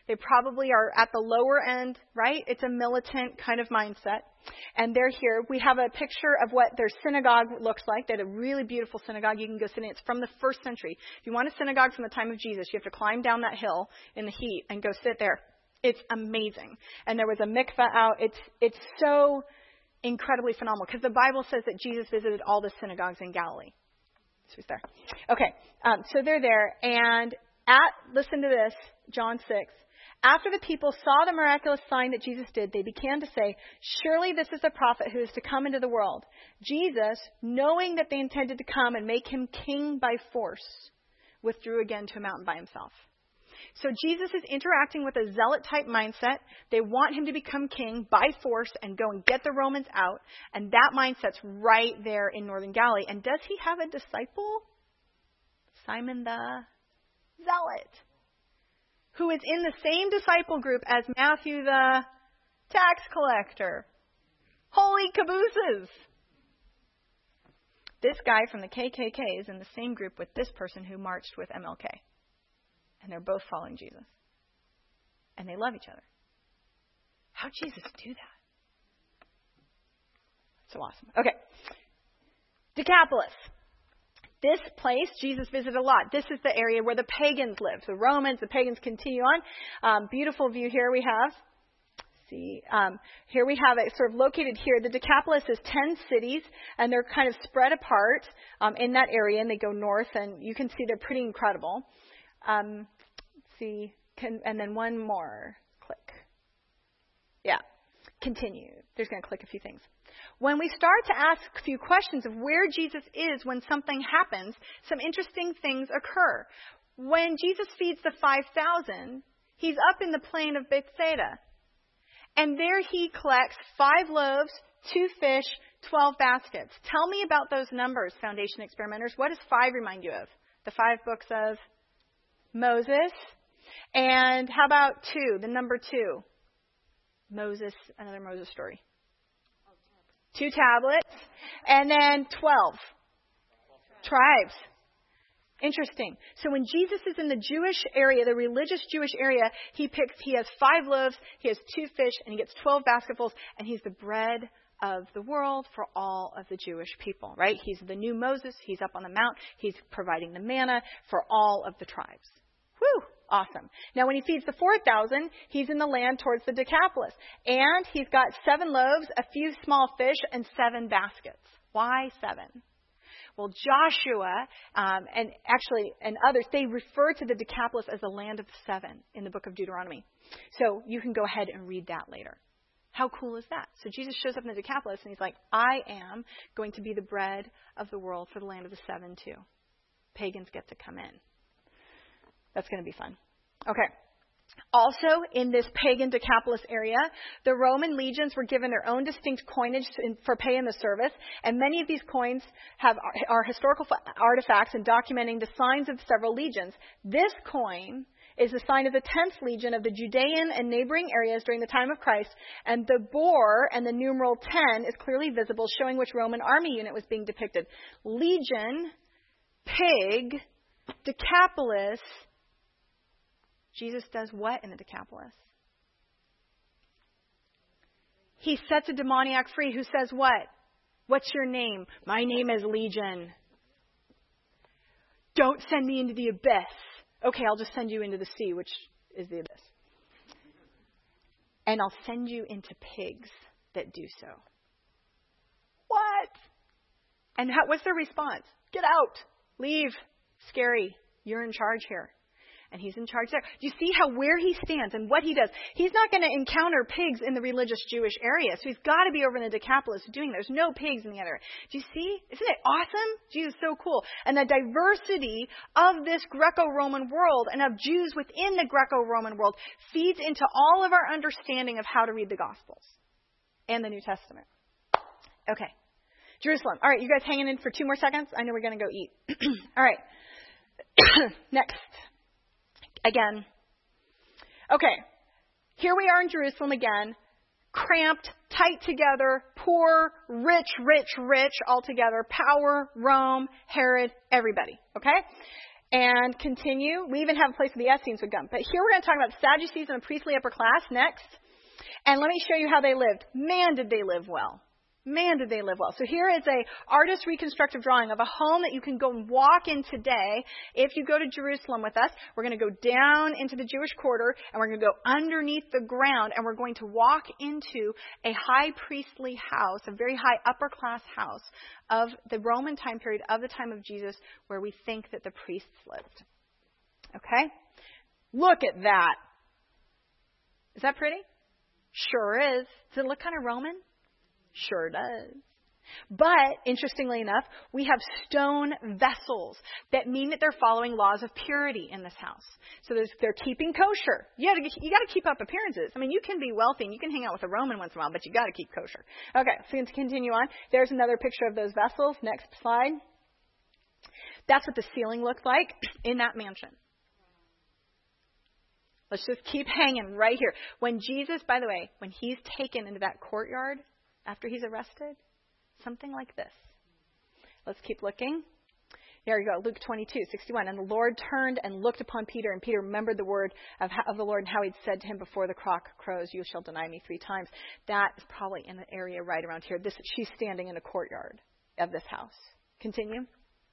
They probably are at the lower end, right? It's a militant kind of mindset. And they're here. We have a picture of what their synagogue looks like. They had a really beautiful synagogue. You can go sit in it. It's from the 1st century. If you want a synagogue from the time of Jesus, you have to climb down that hill in the heat and go sit there. It's amazing. And there was a mikveh out. It's so incredibly phenomenal because the Bible says that Jesus visited all the synagogues in Galilee. So he's there. Okay, so they're there. And listen to this, John 6. After the people saw the miraculous sign that Jesus did, they began to say, surely this is the prophet who is to come into the world. Jesus, knowing that they intended to come and make him king by force, withdrew again to a mountain by himself. So Jesus is interacting with a zealot-type mindset. They want him to become king by force and go and get the Romans out. And that mindset's right there in northern Galilee. And does he have a disciple? Simon the Zealot, who is in the same disciple group as Matthew the tax collector. Holy cabooses! This guy from the KKK is in the same group with this person who marched with MLK. And they're both following Jesus. And they love each other. How'd Jesus do that? So awesome. Okay. Decapolis. This place, Jesus visited a lot. This is the area where the pagans lived. The Romans, the pagans continue on. Beautiful view here we have. See, here we have it sort of located here. The Decapolis is 10 cities, and they're kind of spread apart in that area, and they go north, and you can see they're pretty incredible. And then one more. Click. Yeah. Continue. There's going to click a few things. When we start to ask a few questions of where Jesus is when something happens, some interesting things occur. When Jesus feeds the 5,000, he's up in the plain of Bethsaida. And there he collects 5 loaves, 2 fish, 12 baskets. Tell me about those numbers, Foundation experimenters. What does 5 remind you of? The 5 books of Moses. And how about 2, the number 2? Moses, another Moses story. 2 tablets. And then 12 tribes. Interesting. So when Jesus is in the Jewish area, the religious Jewish area, he has 5 loaves, he has 2 fish, and he gets 12 basketfuls, and he's the bread of the world for all of the Jewish people, right? He's the new Moses. He's up on the mount. He's providing the manna for all of the tribes. Whew! Awesome. Now, when he feeds the 4,000, he's in the land towards the Decapolis. And he's got 7 loaves, a few small fish, and 7 baskets. Why 7? Well, Joshua and others, they refer to the Decapolis as the land of the 7 in the book of Deuteronomy. So you can go ahead and read that later. How cool is that? So Jesus shows up in the Decapolis, and he's like, I am going to be the bread of the world for the land of the 7 too. Pagans get to come in. That's going to be fun. Okay. Also, in this pagan Decapolis area, the Roman legions were given their own distinct coinage for pay in the service, and many of these coins are historical artifacts and documenting the signs of several legions. This coin is the sign of the 10th legion of the Judean and neighboring areas during the time of Christ, and the boar and the numeral 10 is clearly visible, showing which Roman army unit was being depicted. Legion, pig, Decapolis. Jesus does what in the Decapolis? He sets a demoniac free who says what? What's your name? My name is Legion. Don't send me into the abyss. Okay, I'll just send you into the sea, which is the abyss. And I'll send you into pigs that do so. What? And what's their response? Get out. Leave. Scary. You're in charge here. And he's in charge there. Do you see where he stands and what he does? He's not going to encounter pigs in the religious Jewish area. So he's got to be over in the Decapolis doing. There's no pigs in the other. Do you see? Isn't it awesome? Jesus is so cool. And the diversity of this Greco-Roman world and of Jews within the Greco-Roman world feeds into all of our understanding of how to read the Gospels and the New Testament. Okay. Jerusalem. All right, you guys hanging in for 2 more seconds? I know we're going to go eat. All right. Next. Again. Okay. Here we are in Jerusalem again. Cramped, tight together, poor, rich, rich, rich all together. Power, Rome, Herod, everybody. Okay? and continue. We even have a place where the Essenes would come. But here we're going to talk about the Sadducees and the priestly upper class next. And let me show you how they lived. Man, did they live well. Man, did they live well. So here is a artist's reconstructive drawing of a home that you can go and walk in today. If you go to Jerusalem with us, we're going to go down into the Jewish quarter, and we're going to go underneath the ground, and we're going to walk into a high priestly house, a very high upper class house of the Roman time period, of the time of Jesus, where we think that the priests lived. Okay? Look at that. Is that pretty? Sure is. Does it look kind of Roman? Sure does. But, interestingly enough, we have stone vessels that mean that they're following laws of purity in this house. So they're keeping kosher. You got to keep up appearances. I mean, you can be wealthy and you can hang out with a Roman once in a while, but you got to keep kosher. Okay, so let's continue on. There's another picture of those vessels. Next slide. That's what the ceiling looked like in that mansion. Let's just keep hanging right here. When Jesus, by the way, when he's taken into that courtyard after he's arrested, something like this. Let's keep looking. Here we go, Luke 22:61. And the Lord turned and looked upon Peter, and Peter remembered the word of the Lord and how he'd said to him, before the cock crows, you shall deny me 3 times. That is probably in the area right around here. She's standing in a courtyard of this house. Continue.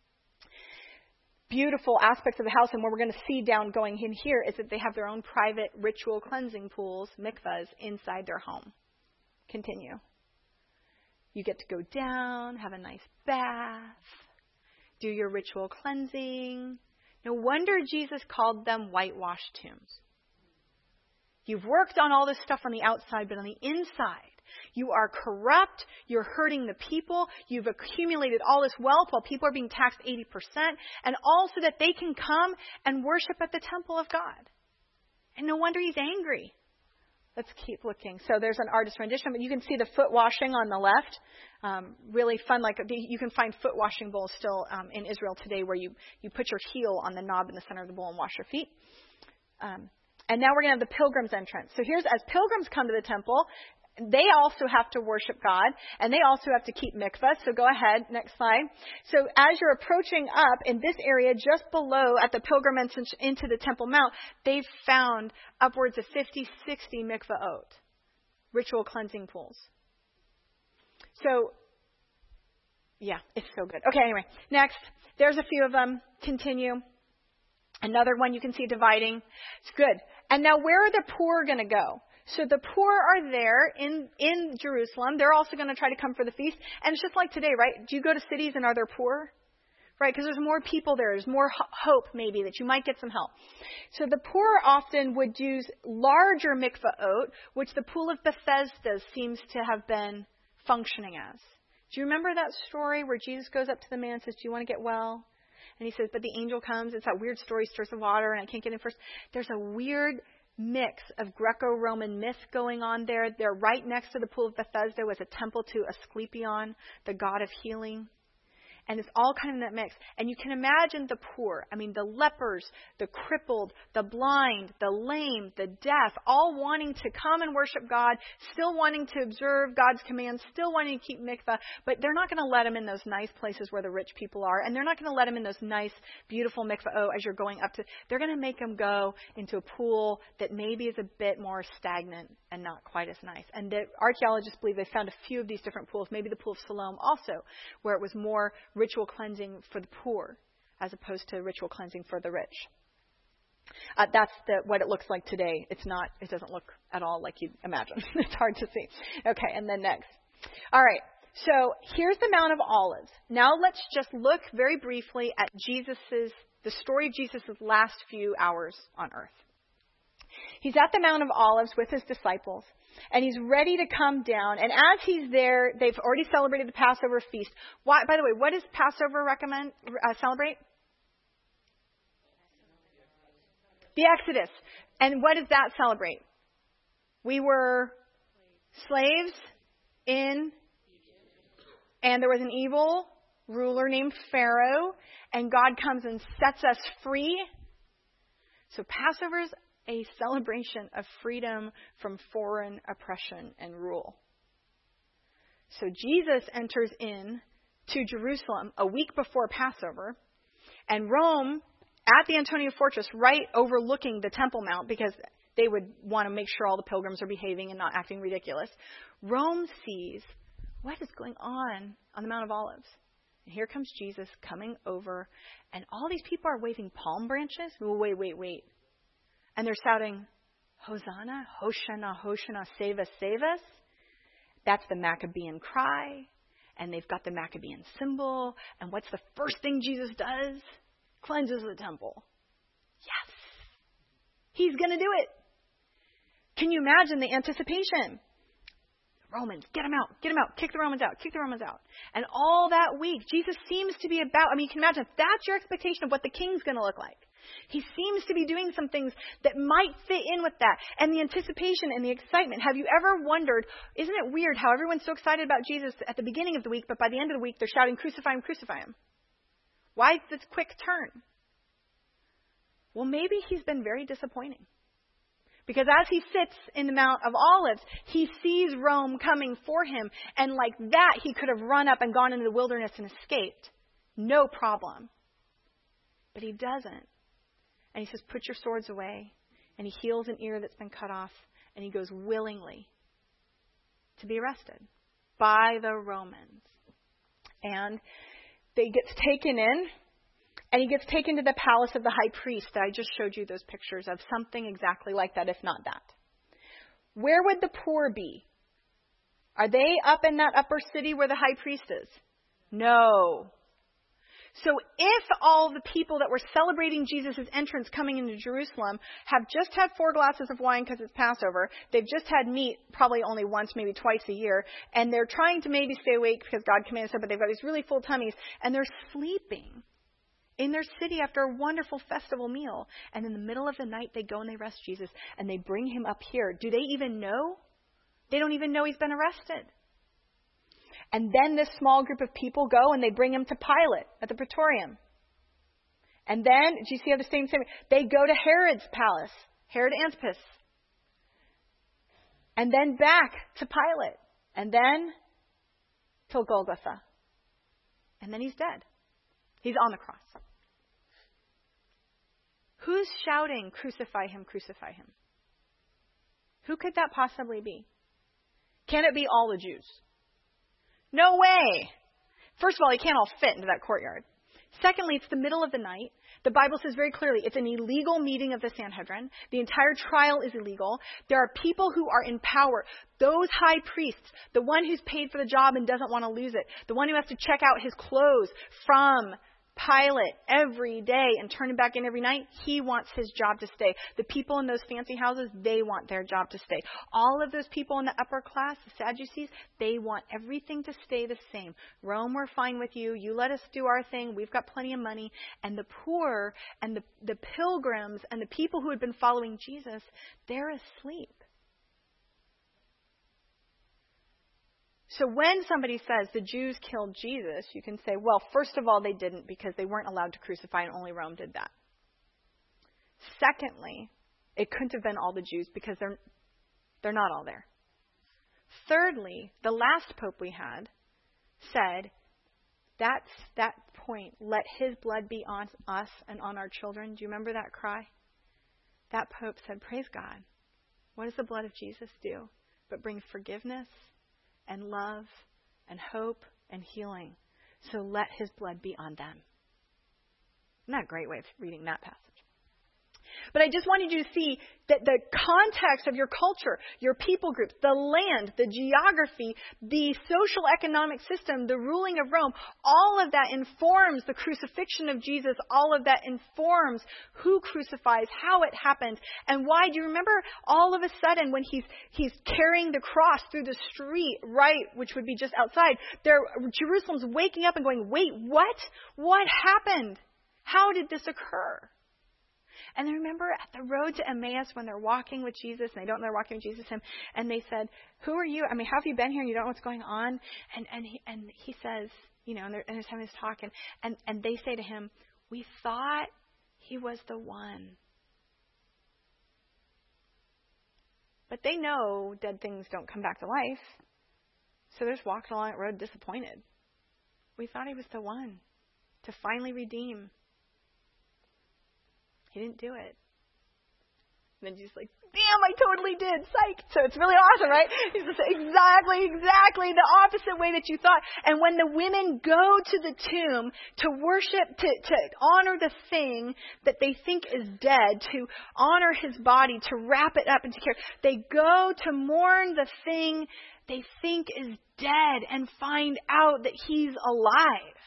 Beautiful aspects of the house, and what we're going to see down going in here is that they have their own private ritual cleansing pools, mikvahs, inside their home. Continue. You get to go down, have a nice bath, do your ritual cleansing. No wonder Jesus called them whitewashed tombs. You've worked on all this stuff on the outside, but on the inside, you are corrupt, you're hurting the people, you've accumulated all this wealth while people are being taxed 80%, and all so that they can come and worship at the temple of God. And no wonder he's angry. Let's keep looking. So there's an artist rendition, but you can see the foot washing on the left. Really fun. Like you can find foot washing bowls still in Israel today, where you put your heel on the knob in the center of the bowl and wash your feet. And now we're going to have the pilgrim's entrance. So here's, as pilgrims come to the temple, they also have to worship God, and they also have to keep mikvah. So go ahead, next slide. So as you're approaching up in this area, just below at the pilgrim entrance into the Temple Mount, they've found upwards of 50, 60 mikvahot, ritual cleansing pools. So, yeah, it's so good. Okay, anyway, next. There's a few of them. Continue. Another one you can see dividing. It's good. And now where are the poor going to go? So the poor are there in Jerusalem. They're also going to try to come for the feast. And it's just like today, right? Do you go to cities and are there poor? Right? Because there's more people there. There's more hope, maybe, that you might get some help. So the poor often would use larger mikvahot, which the pool of Bethesda seems to have been functioning as. Do you remember that story where Jesus goes up to the man and says, do you want to get well? And he says, but the angel comes. It's that weird story, stirs the water, and I can't get in first. There's a weird mix of Greco-Roman myth going on there. There, right next to the pool of Bethesda, was a temple to Asclepion, the god of healing. And it's all kind of in that mix. And you can imagine the poor. I mean, the lepers, the crippled, the blind, the lame, the deaf, all wanting to come and worship God, still wanting to observe God's commands, still wanting to keep mikvah. But they're not going to let them in those nice places where the rich people are. And they're not going to let them in those nice, beautiful mikvah as you're going up to. They're going to make them go into a pool that maybe is a bit more stagnant and not quite as nice. And the archaeologists believe they found a few of these different pools, maybe the pool of Siloam also, where it was more ritual cleansing for the poor as opposed to ritual cleansing for the rich. That's what it looks like today. It doesn't look at all like you imagine. It's hard to see. Okay, and then next. All right, so here's the Mount of Olives. Now let's just look very briefly at the story of Jesus' last few hours on earth. He's at the Mount of Olives with his disciples, and he's ready to come down. And as he's there, they've already celebrated the Passover feast. By the way, what does Passover celebrate? The Exodus. And what does that celebrate? We were slaves and there was an evil ruler named Pharaoh, and God comes and sets us free. So Passover is a celebration of freedom from foreign oppression and rule. So Jesus enters in to Jerusalem a week before Passover, and Rome at the Antonia Fortress, right overlooking the Temple Mount, because they would want to make sure all the pilgrims are behaving and not acting ridiculous. Rome sees what is going on the Mount of Olives. And here comes Jesus coming over, and all these people are waving palm branches. Wait. And they're shouting, Hosanna, Hosanna, Hosanna, save us, save us. That's the Maccabean cry. And they've got the Maccabean symbol. And what's the first thing Jesus does? Cleanses the temple. Yes. He's going to do it. Can you imagine the anticipation? Romans, get them out, kick the Romans out. And all that week, Jesus seems to be about, you can imagine, if that's your expectation of what the king's going to look like. He seems to be doing some things that might fit in with that. And the anticipation and the excitement. Have you ever wondered, isn't it weird how everyone's so excited about Jesus at the beginning of the week, but by the end of the week they're shouting, crucify him, crucify him? Why this quick turn? Well, maybe he's been very disappointing. Because as he sits in the Mount of Olives, he sees Rome coming for him. And like that, he could have run up and gone into the wilderness and escaped. No problem. But he doesn't. And he says, put your swords away. And he heals an ear that's been cut off. And he goes willingly to be arrested by the Romans. And he gets taken in. And he gets taken to the palace of the high priest. I just showed you those pictures of something exactly like that, if not that. Where would the poor be? Are they up in that upper city where the high priest is? No. So if all the people that were celebrating Jesus' entrance coming into Jerusalem have just had 4 glasses of wine because it's Passover, they've just had meat probably only once, maybe twice a year, and they're trying to maybe stay awake because God commanded so, but they've got these really full tummies, and they're sleeping in their city after a wonderful festival meal. And in the middle of the night, they go and they arrest Jesus, and they bring him up here. Do they even know? They don't even know he's been arrested. And then this small group of people go and they bring him to Pilate at the Praetorium. And then, do you see how the same? They go to Herod's palace, Herod Antipas. And then back to Pilate. And then till Golgotha. And then he's dead. He's on the cross. Who's shouting, crucify him, crucify him? Who could that possibly be? Can it be all the Jews? No way. First of all, they can't all fit into that courtyard. Secondly, it's the middle of the night. The Bible says very clearly it's an illegal meeting of the Sanhedrin. The entire trial is illegal. There are people who are in power. Those high priests, the one who's paid for the job and doesn't want to lose it, the one who has to check out his clothes from Pilate every day and turn him back in every night, he wants his job to stay. The people in those fancy houses, they want their job to stay. All of those people in the upper class, the Sadducees, they want everything to stay the same. Rome, we're fine with you. You let us do our thing. We've got plenty of money. And the poor and the pilgrims and the people who had been following Jesus, they're asleep. So when somebody says the Jews killed Jesus, you can say, well, first of all, they didn't because they weren't allowed to crucify and only Rome did that. Secondly, it couldn't have been all the Jews because they're not all there. Thirdly, the last pope we had said, that's that point, let his blood be on us and on our children. Do you remember that cry? That pope said, praise God. What does the blood of Jesus do but bring forgiveness and love and hope and healing? So let his blood be on them. Isn't that a great way of reading that passage? But I just wanted you to see that the context of your culture, your people groups, the land, the geography, the social economic system, the ruling of Rome, all of that informs the crucifixion of Jesus. All of that informs who crucifies, how it happened, and why. Do you remember all of a sudden when he's carrying the cross through the street, right, which would be just outside, Jerusalem's waking up and going, wait, what? What happened? How did this occur? And I remember at the road to Emmaus when they're walking with Jesus, and they don't know they're walking with Jesus, and they said, who are you? I mean, how have you been here and you don't know what's going on? And he says, and they're having this talk, and they say to him, we thought he was the one. But they know dead things don't come back to life. So they're just walking along that road disappointed. We thought he was the one to finally redeem. He didn't do it. And then Jesus like, damn, I totally did. Psych. So it's really awesome, right? He's just exactly the opposite way that you thought. And when the women go to the tomb to worship, to honor the thing that they think is dead, to honor his body, to wrap it up and take care, they go to mourn the thing they think is dead and find out that he's alive.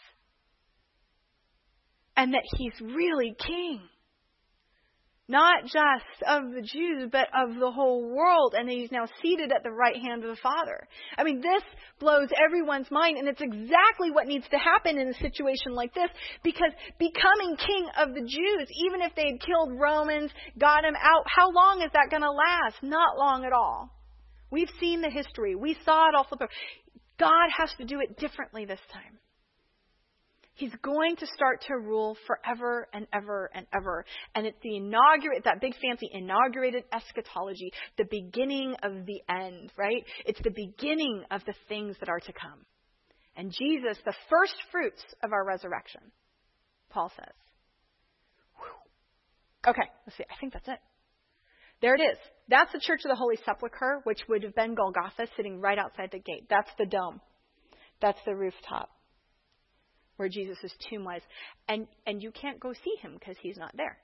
And that he's really king. Not just of the Jews, but of the whole world. And he's now seated at the right hand of the Father. I mean, this blows everyone's mind. And it's exactly what needs to happen in a situation like this. Because becoming king of the Jews, even if they had killed Romans, got him out, how long is that going to last? Not long at all. We've seen the history. We saw it all flip over. God has to do it differently this time. He's going to start to rule forever and ever and ever. And it's that big fancy inaugurated eschatology, the beginning of the end, right? It's the beginning of the things that are to come. And Jesus, the first fruits of our resurrection, Paul says. Whew. Okay, let's see. I think that's it. There it is. That's the Church of the Holy Sepulchre, which would have been Golgotha, sitting right outside the gate. That's the dome. That's the rooftop where Jesus' tomb was. And you can't go see him because he's not there.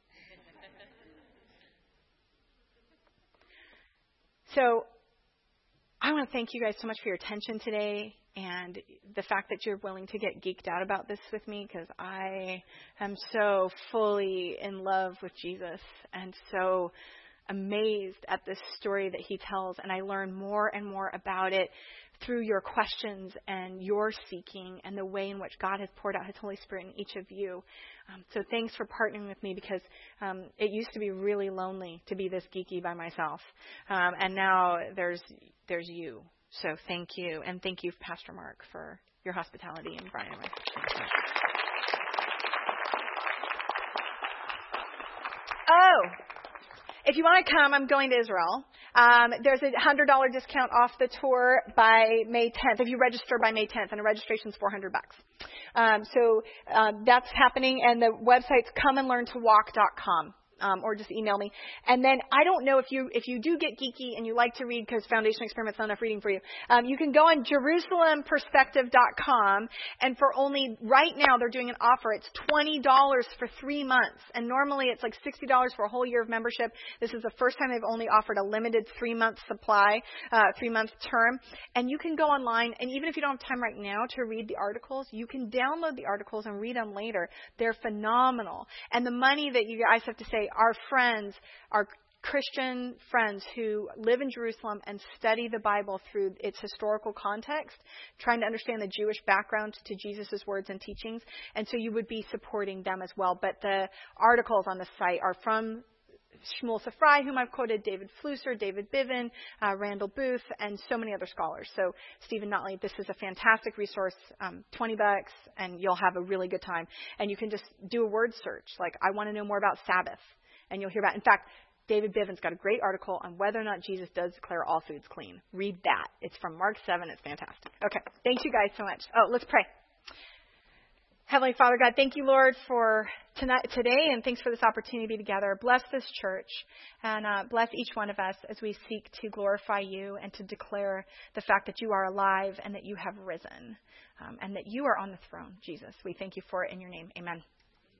So I want to thank you guys so much for your attention today and the fact that you're willing to get geeked out about this with me, because I am so fully in love with Jesus and so amazed at this story that he tells. And I learn more and more about it through your questions and your seeking and the way in which God has poured out his Holy Spirit in each of you. So thanks for partnering with me, because it used to be really lonely to be this geeky by myself. And now there's you. So thank you. And thank you, Pastor Mark, for your hospitality and Brian. Oh, if you want to come, I'm going to Israel. There's a $100 discount off the tour by May 10th, if you register by May 10th, and the registration's $400. So that's happening, and the website's comeandlearntowalk.com. Or just email me. And then I don't know if you do get geeky and you like to read because Foundation Experiment's not enough reading for you. You can go on JerusalemPerspective.com, and for only right now they're doing an offer. It's $20 for 3 months, and normally it's like $60 for a whole year of membership. This is the first time they've only offered a limited 3-month supply, 3-month term. And you can go online, and even if you don't have time right now to read the articles, you can download the articles and read them later. They're phenomenal. And the money that you guys have to say, our friends, our Christian friends who live in Jerusalem and study the Bible through its historical context, trying to understand the Jewish background to Jesus' words and teachings. And so you would be supporting them as well. But the articles on the site are from Shmuel Safrai, whom I've quoted, David Flusser, David Biven, Randall Booth, and so many other scholars. So Stephen Notley, this is a fantastic resource, $20, and you'll have a really good time. And you can just do a word search, like, I want to know more about Sabbath, and you'll hear about it. In fact, David Biven's got a great article on whether or not Jesus does declare all foods clean. Read that. It's from Mark 7. It's fantastic. Okay, thank you guys so much. Oh, let's pray. Heavenly Father, God, thank you, Lord, for today, and thanks for this opportunity to be together. Bless this church, and bless each one of us as we seek to glorify you and to declare the fact that you are alive and that you have risen, and that you are on the throne, Jesus. We thank you for it in your name. Amen.